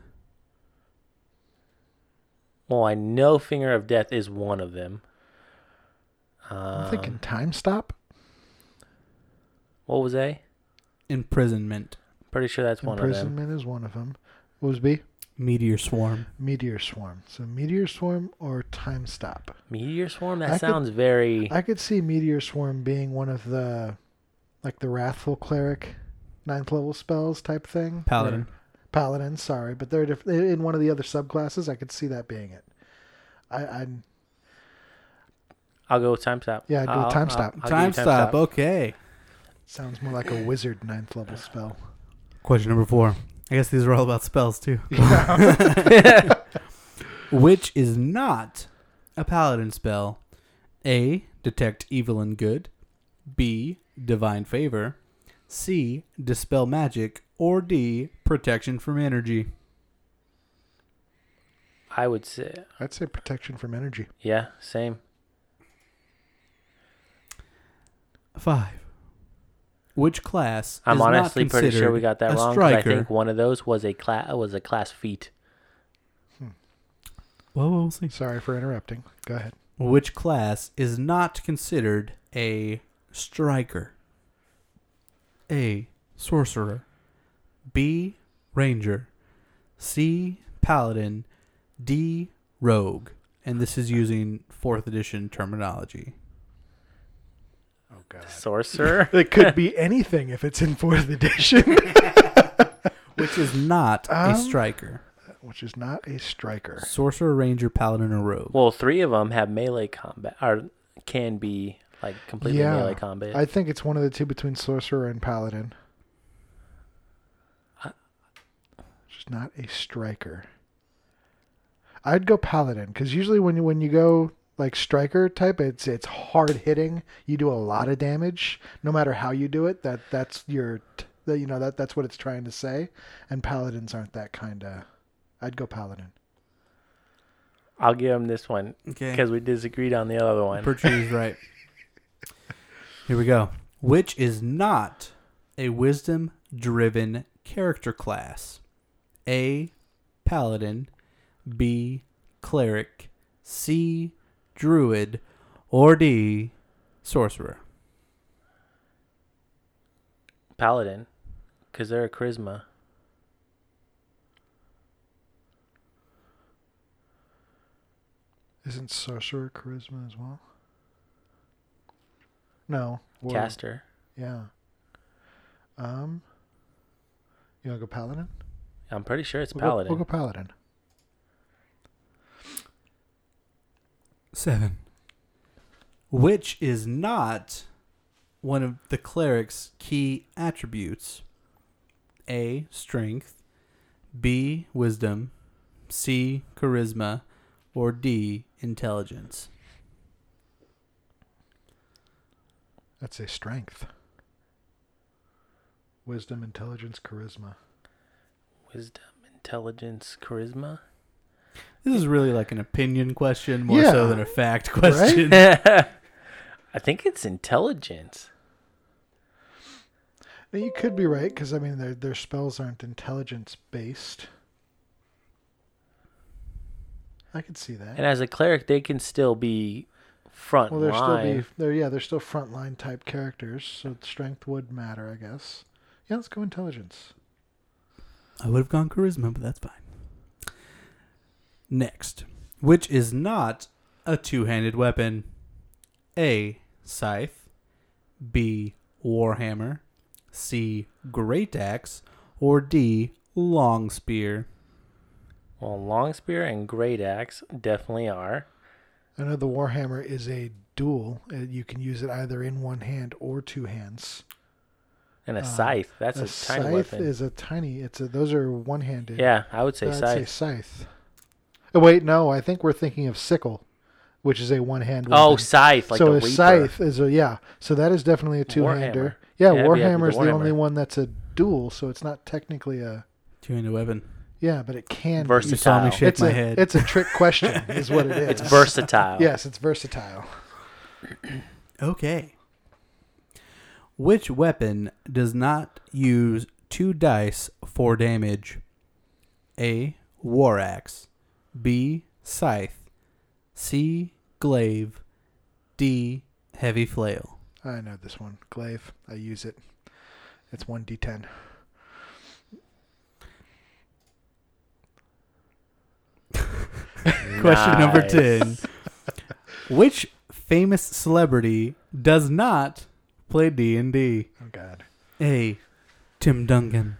[SPEAKER 2] Well, I know Finger of Death is one of them.
[SPEAKER 3] I'm thinking Time Stop.
[SPEAKER 2] What was A?
[SPEAKER 1] Imprisonment.
[SPEAKER 2] Pretty sure that's one of them.
[SPEAKER 3] Imprisonment is one of them. What was B?
[SPEAKER 1] Meteor Swarm.
[SPEAKER 3] Meteor Swarm. So Meteor Swarm or Time Stop.
[SPEAKER 2] Meteor Swarm? That sounds very...
[SPEAKER 3] I could see Meteor Swarm being one of the, like the Wrathful Cleric 9th level spells type thing.
[SPEAKER 1] Paladin.
[SPEAKER 3] Paladin, sorry. But they're in one of the other subclasses. I could see that being it.
[SPEAKER 2] I'll go with Time Stop.
[SPEAKER 3] Yeah, I'd go with Time Stop.
[SPEAKER 1] Time Stop, okay.
[SPEAKER 3] Sounds more like a wizard 9th level spell.
[SPEAKER 1] Question number 4. I guess these are all about spells, too.
[SPEAKER 3] Yeah.
[SPEAKER 1] Which is not a paladin spell? A. Detect evil and good. B. Divine favor. C. Dispel magic. Or D. Protection from energy.
[SPEAKER 2] I'd say
[SPEAKER 3] protection from energy.
[SPEAKER 2] Yeah, same.
[SPEAKER 1] 5. Which class?
[SPEAKER 2] I'm
[SPEAKER 1] is
[SPEAKER 2] honestly
[SPEAKER 1] not
[SPEAKER 2] pretty sure we got that wrong because I think one of those was a class feat.
[SPEAKER 1] Well, we'll see.
[SPEAKER 3] Sorry for interrupting. Go ahead.
[SPEAKER 1] Which class is not considered a striker? A. Sorcerer. B. Ranger. C. Paladin. D. Rogue. And this is using 4th edition terminology.
[SPEAKER 3] Oh, God.
[SPEAKER 2] Sorcerer?
[SPEAKER 3] It could be anything if it's in 4th edition.
[SPEAKER 1] Which is not a striker.
[SPEAKER 3] Which is not a striker.
[SPEAKER 1] Sorcerer, Ranger, Paladin, or Rogue.
[SPEAKER 2] Well, 3 of them have melee combat, or can be like completely melee combat.
[SPEAKER 3] I think it's one of the two between Sorcerer and Paladin. Which is not a striker. I'd go Paladin, because usually when you go like striker type, it's hard hitting. You do a lot of damage, no matter how you do it. That's what it's trying to say. And Paladins aren't that kind of. I'd go Paladin.
[SPEAKER 2] I'll give him this one because we disagreed on the other one.
[SPEAKER 1] Pertree's right. Here we go. Which is not a wisdom-driven character class? A. Paladin. B. Cleric. C. Druid. Or D. Sorcerer.
[SPEAKER 2] Paladin, because they're a charisma.
[SPEAKER 3] Isn't Sorcerer charisma as well? No.
[SPEAKER 2] Caster.
[SPEAKER 3] Yeah. You want to go Paladin?
[SPEAKER 2] I'm pretty sure it's Paladin.
[SPEAKER 3] We'll go Paladin.
[SPEAKER 1] 7. Which is not one of the cleric's key attributes? A. Strength. B. Wisdom. C. Charisma. Or D. Intelligence.
[SPEAKER 3] That's a strength. Wisdom, intelligence, charisma.
[SPEAKER 2] Wisdom, intelligence, charisma?
[SPEAKER 1] This is really like an opinion question more so than a fact question.
[SPEAKER 2] Right? I think it's intelligence.
[SPEAKER 3] Now, you could be right, because, I mean, their spells aren't intelligence-based. I could see that.
[SPEAKER 2] And as a cleric, they can still be front line.
[SPEAKER 3] They're still frontline type characters, so strength would matter, I guess. Yeah, let's go intelligence.
[SPEAKER 1] I would have gone charisma, but that's fine. Next, which is not a two-handed weapon? A. Scythe. B. Warhammer. C. Great Axe. Or D. Long Spear.
[SPEAKER 2] Well, long spear and great axe definitely are.
[SPEAKER 3] I know the Warhammer is a dual. You can use it either in one hand or two hands.
[SPEAKER 2] And a scythe. That's a tiny weapon.
[SPEAKER 3] Scythe is a tiny. Those are one-handed.
[SPEAKER 2] Yeah, I would say scythe.
[SPEAKER 3] I'd say scythe. Oh wait, no. I think we're thinking of sickle, which is a one-hand weapon.
[SPEAKER 2] Oh, scythe, like
[SPEAKER 3] so
[SPEAKER 2] a
[SPEAKER 3] a
[SPEAKER 2] reaper.
[SPEAKER 3] scythe is So that is definitely a two-hander.
[SPEAKER 2] Warhammer.
[SPEAKER 3] Yeah,
[SPEAKER 2] Yeah,
[SPEAKER 3] Warhammer is the
[SPEAKER 2] Warhammer.
[SPEAKER 3] only one that's a dual, so it's not technically a
[SPEAKER 1] two-handed weapon.
[SPEAKER 3] Yeah, but it can
[SPEAKER 2] versatile.
[SPEAKER 1] You saw me shake my head.
[SPEAKER 3] It's a trick question, is what it is.
[SPEAKER 2] It's versatile.
[SPEAKER 3] Yes, it's versatile.
[SPEAKER 1] Okay. Which weapon does not use 2 dice for damage? A. War Axe, B. Scythe, C. Glaive, D. Heavy Flail.
[SPEAKER 3] I know this one. Glaive. I use it. It's 1d10.
[SPEAKER 1] Question number 10. Which famous celebrity does not play D&D?
[SPEAKER 3] Oh, God.
[SPEAKER 1] A. Tim Duncan,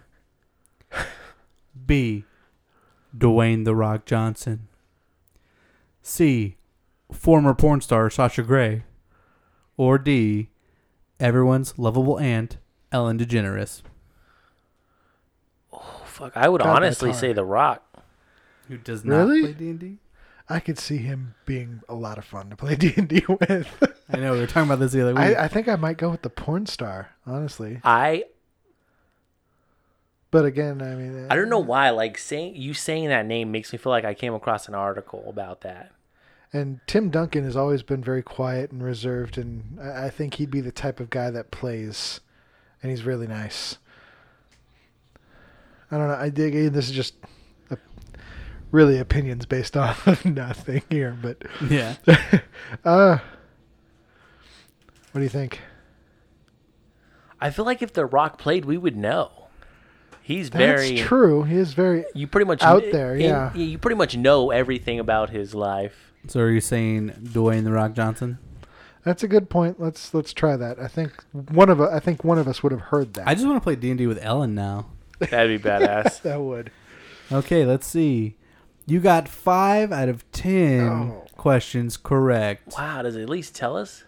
[SPEAKER 1] B. Dwayne "The Rock" Johnson, C. Former porn star Sasha Grey, or D. Everyone's lovable aunt, Ellen DeGeneres.
[SPEAKER 2] Oh, fuck. I would honestly say The Rock.
[SPEAKER 1] Who does not
[SPEAKER 3] Really?
[SPEAKER 1] play D&D?
[SPEAKER 3] I could see him being a lot of fun to play D&D with.
[SPEAKER 1] I know, we were talking about this the other week.
[SPEAKER 3] I think I might go with the porn star, honestly.
[SPEAKER 2] I
[SPEAKER 3] But again, I mean...
[SPEAKER 2] don't know why. Like, saying that name makes me feel like I came across an article about that.
[SPEAKER 3] And Tim Duncan has always been very quiet and reserved, and I think he'd be the type of guy that plays, and he's really nice. I don't know. I dig it. This is just really opinions based off of nothing here, but
[SPEAKER 1] Yeah.
[SPEAKER 3] what do you think?
[SPEAKER 2] I feel like if The Rock played, we would know. He's
[SPEAKER 3] That's
[SPEAKER 2] very
[SPEAKER 3] true. He is very
[SPEAKER 2] You pretty much
[SPEAKER 3] out there. Yeah.
[SPEAKER 2] You pretty much know everything about his life.
[SPEAKER 1] So are you saying Dwayne "The Rock" Johnson?
[SPEAKER 3] That's a good point. Let's try that. I think one of us would have heard that.
[SPEAKER 1] I just want to play D&D with Ellen now.
[SPEAKER 2] That'd be badass.
[SPEAKER 3] That would.
[SPEAKER 1] Okay, let's see. You got 5 out of 10 questions correct.
[SPEAKER 2] Wow, does it at least tell us?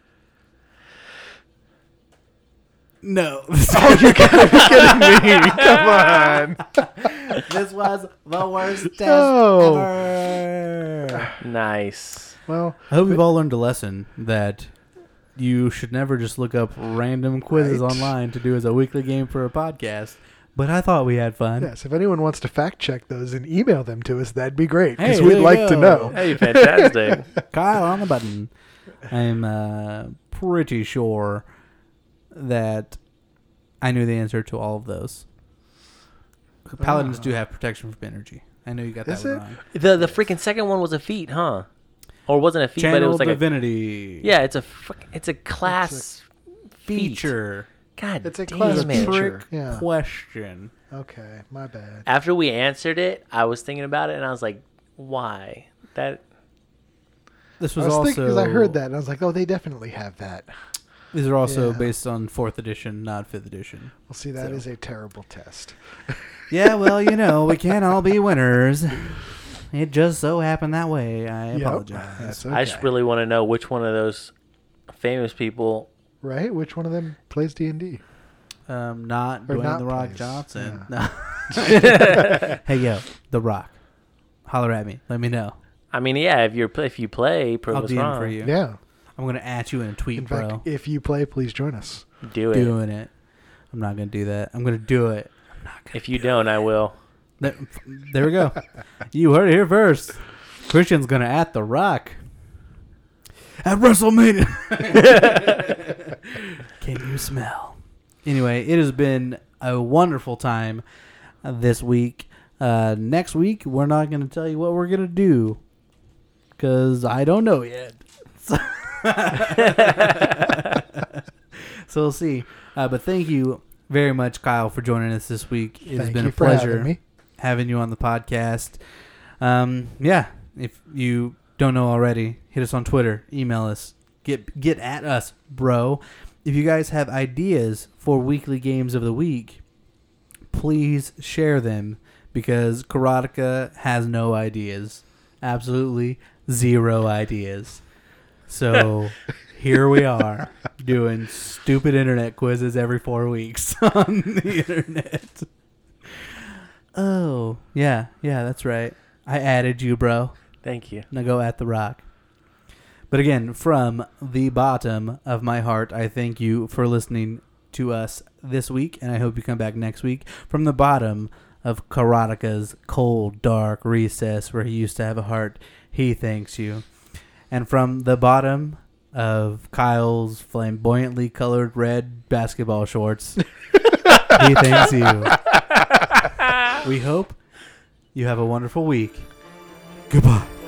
[SPEAKER 1] No.
[SPEAKER 3] Oh, you gotta be kidding me! Come on.
[SPEAKER 1] This was the worst test
[SPEAKER 3] No.
[SPEAKER 1] ever.
[SPEAKER 2] Nice.
[SPEAKER 3] Well,
[SPEAKER 1] I hope we've all learned a lesson that you should never just look up random quizzes
[SPEAKER 3] Right.
[SPEAKER 1] online to do as a weekly game for a podcast. But I thought we had fun.
[SPEAKER 3] yes. If anyone wants to fact check those and email them to us, that'd be great because
[SPEAKER 1] Hey,
[SPEAKER 3] we'd
[SPEAKER 1] there you
[SPEAKER 3] like to
[SPEAKER 1] go.
[SPEAKER 3] know.
[SPEAKER 2] Hey, fantastic.
[SPEAKER 1] Kyle on the button. I'm pretty sure that I knew the answer to all of those. Paladins do have protection from energy. I know you got
[SPEAKER 3] Is
[SPEAKER 1] that one
[SPEAKER 3] it?
[SPEAKER 1] wrong.
[SPEAKER 2] The freaking second one was a feat, huh? Or it wasn't a feat, but it
[SPEAKER 1] Channel
[SPEAKER 2] was like
[SPEAKER 1] divinity.
[SPEAKER 2] yeah, it's a class feat.
[SPEAKER 1] Feature.
[SPEAKER 2] God
[SPEAKER 3] It's a
[SPEAKER 2] damn
[SPEAKER 3] class
[SPEAKER 2] it.
[SPEAKER 3] feature.
[SPEAKER 1] Trick
[SPEAKER 3] Yeah.
[SPEAKER 1] question.
[SPEAKER 3] Okay, my bad.
[SPEAKER 2] After we answered it, I was thinking about it, and I was like, why? That
[SPEAKER 1] This
[SPEAKER 3] I
[SPEAKER 1] was
[SPEAKER 3] was
[SPEAKER 1] also
[SPEAKER 3] thinking because I heard that and I was like, oh, they definitely have that.
[SPEAKER 1] These are also
[SPEAKER 3] Yeah.
[SPEAKER 1] based on 4th edition, not 5th edition.
[SPEAKER 3] Well, see, that
[SPEAKER 1] So.
[SPEAKER 3] is a terrible test.
[SPEAKER 1] Yeah, well, we can't all be winners. It just so happened that way. I
[SPEAKER 3] Yep,
[SPEAKER 1] apologize.
[SPEAKER 3] that's okay.
[SPEAKER 2] I just really want to know which one of those famous people.
[SPEAKER 3] Right? Which one of them plays D&D?
[SPEAKER 1] Not
[SPEAKER 3] Or
[SPEAKER 1] Dwayne
[SPEAKER 3] not
[SPEAKER 1] "The Rock"
[SPEAKER 3] plays,
[SPEAKER 1] Johnson. No. Hey, yo, The Rock. Holler at me. Let me know.
[SPEAKER 2] I mean, yeah, if you play, prove
[SPEAKER 1] I'll
[SPEAKER 2] us
[SPEAKER 1] DM
[SPEAKER 2] wrong.
[SPEAKER 1] for you.
[SPEAKER 3] Yeah.
[SPEAKER 1] I'm gonna at you in a tweet,
[SPEAKER 3] In
[SPEAKER 1] bro.
[SPEAKER 3] fact, if you play, please join us.
[SPEAKER 2] Do it.
[SPEAKER 1] Doing it. I'm not gonna do that. I'm gonna do it. I'm not gonna.
[SPEAKER 2] If you don't, I will.
[SPEAKER 1] There we go. You heard it here first. Christian's gonna at The Rock at WrestleMania. Can you smell? Anyway, it has been a wonderful time this week. Next week, we're not going to tell you what we're going to do because I don't know yet. So we'll see. But thank you very much, Kyle, for joining us this week. It's
[SPEAKER 3] Thank
[SPEAKER 1] been
[SPEAKER 3] you
[SPEAKER 1] a
[SPEAKER 3] for having
[SPEAKER 1] pleasure
[SPEAKER 3] me.
[SPEAKER 1] having you on the podcast. Yeah, if you don't know already, hit us on Twitter, email us, get at us, bro. If you guys have ideas for weekly games of the week, please share them because Karateka has no ideas. Absolutely zero ideas. So here we are doing stupid internet quizzes every 4 weeks on the internet. Oh, yeah, that's right. I added you, bro.
[SPEAKER 2] Thank you.
[SPEAKER 1] Now go at The Rock. But again, from the bottom of my heart, I thank you for listening to us this week, and I hope you come back next week. From the bottom of Karateka's cold, dark recess where he used to have a heart, he thanks you. And from the bottom of Kyle's flamboyantly colored red basketball shorts, he thanks you. We hope You have a wonderful week. Goodbye.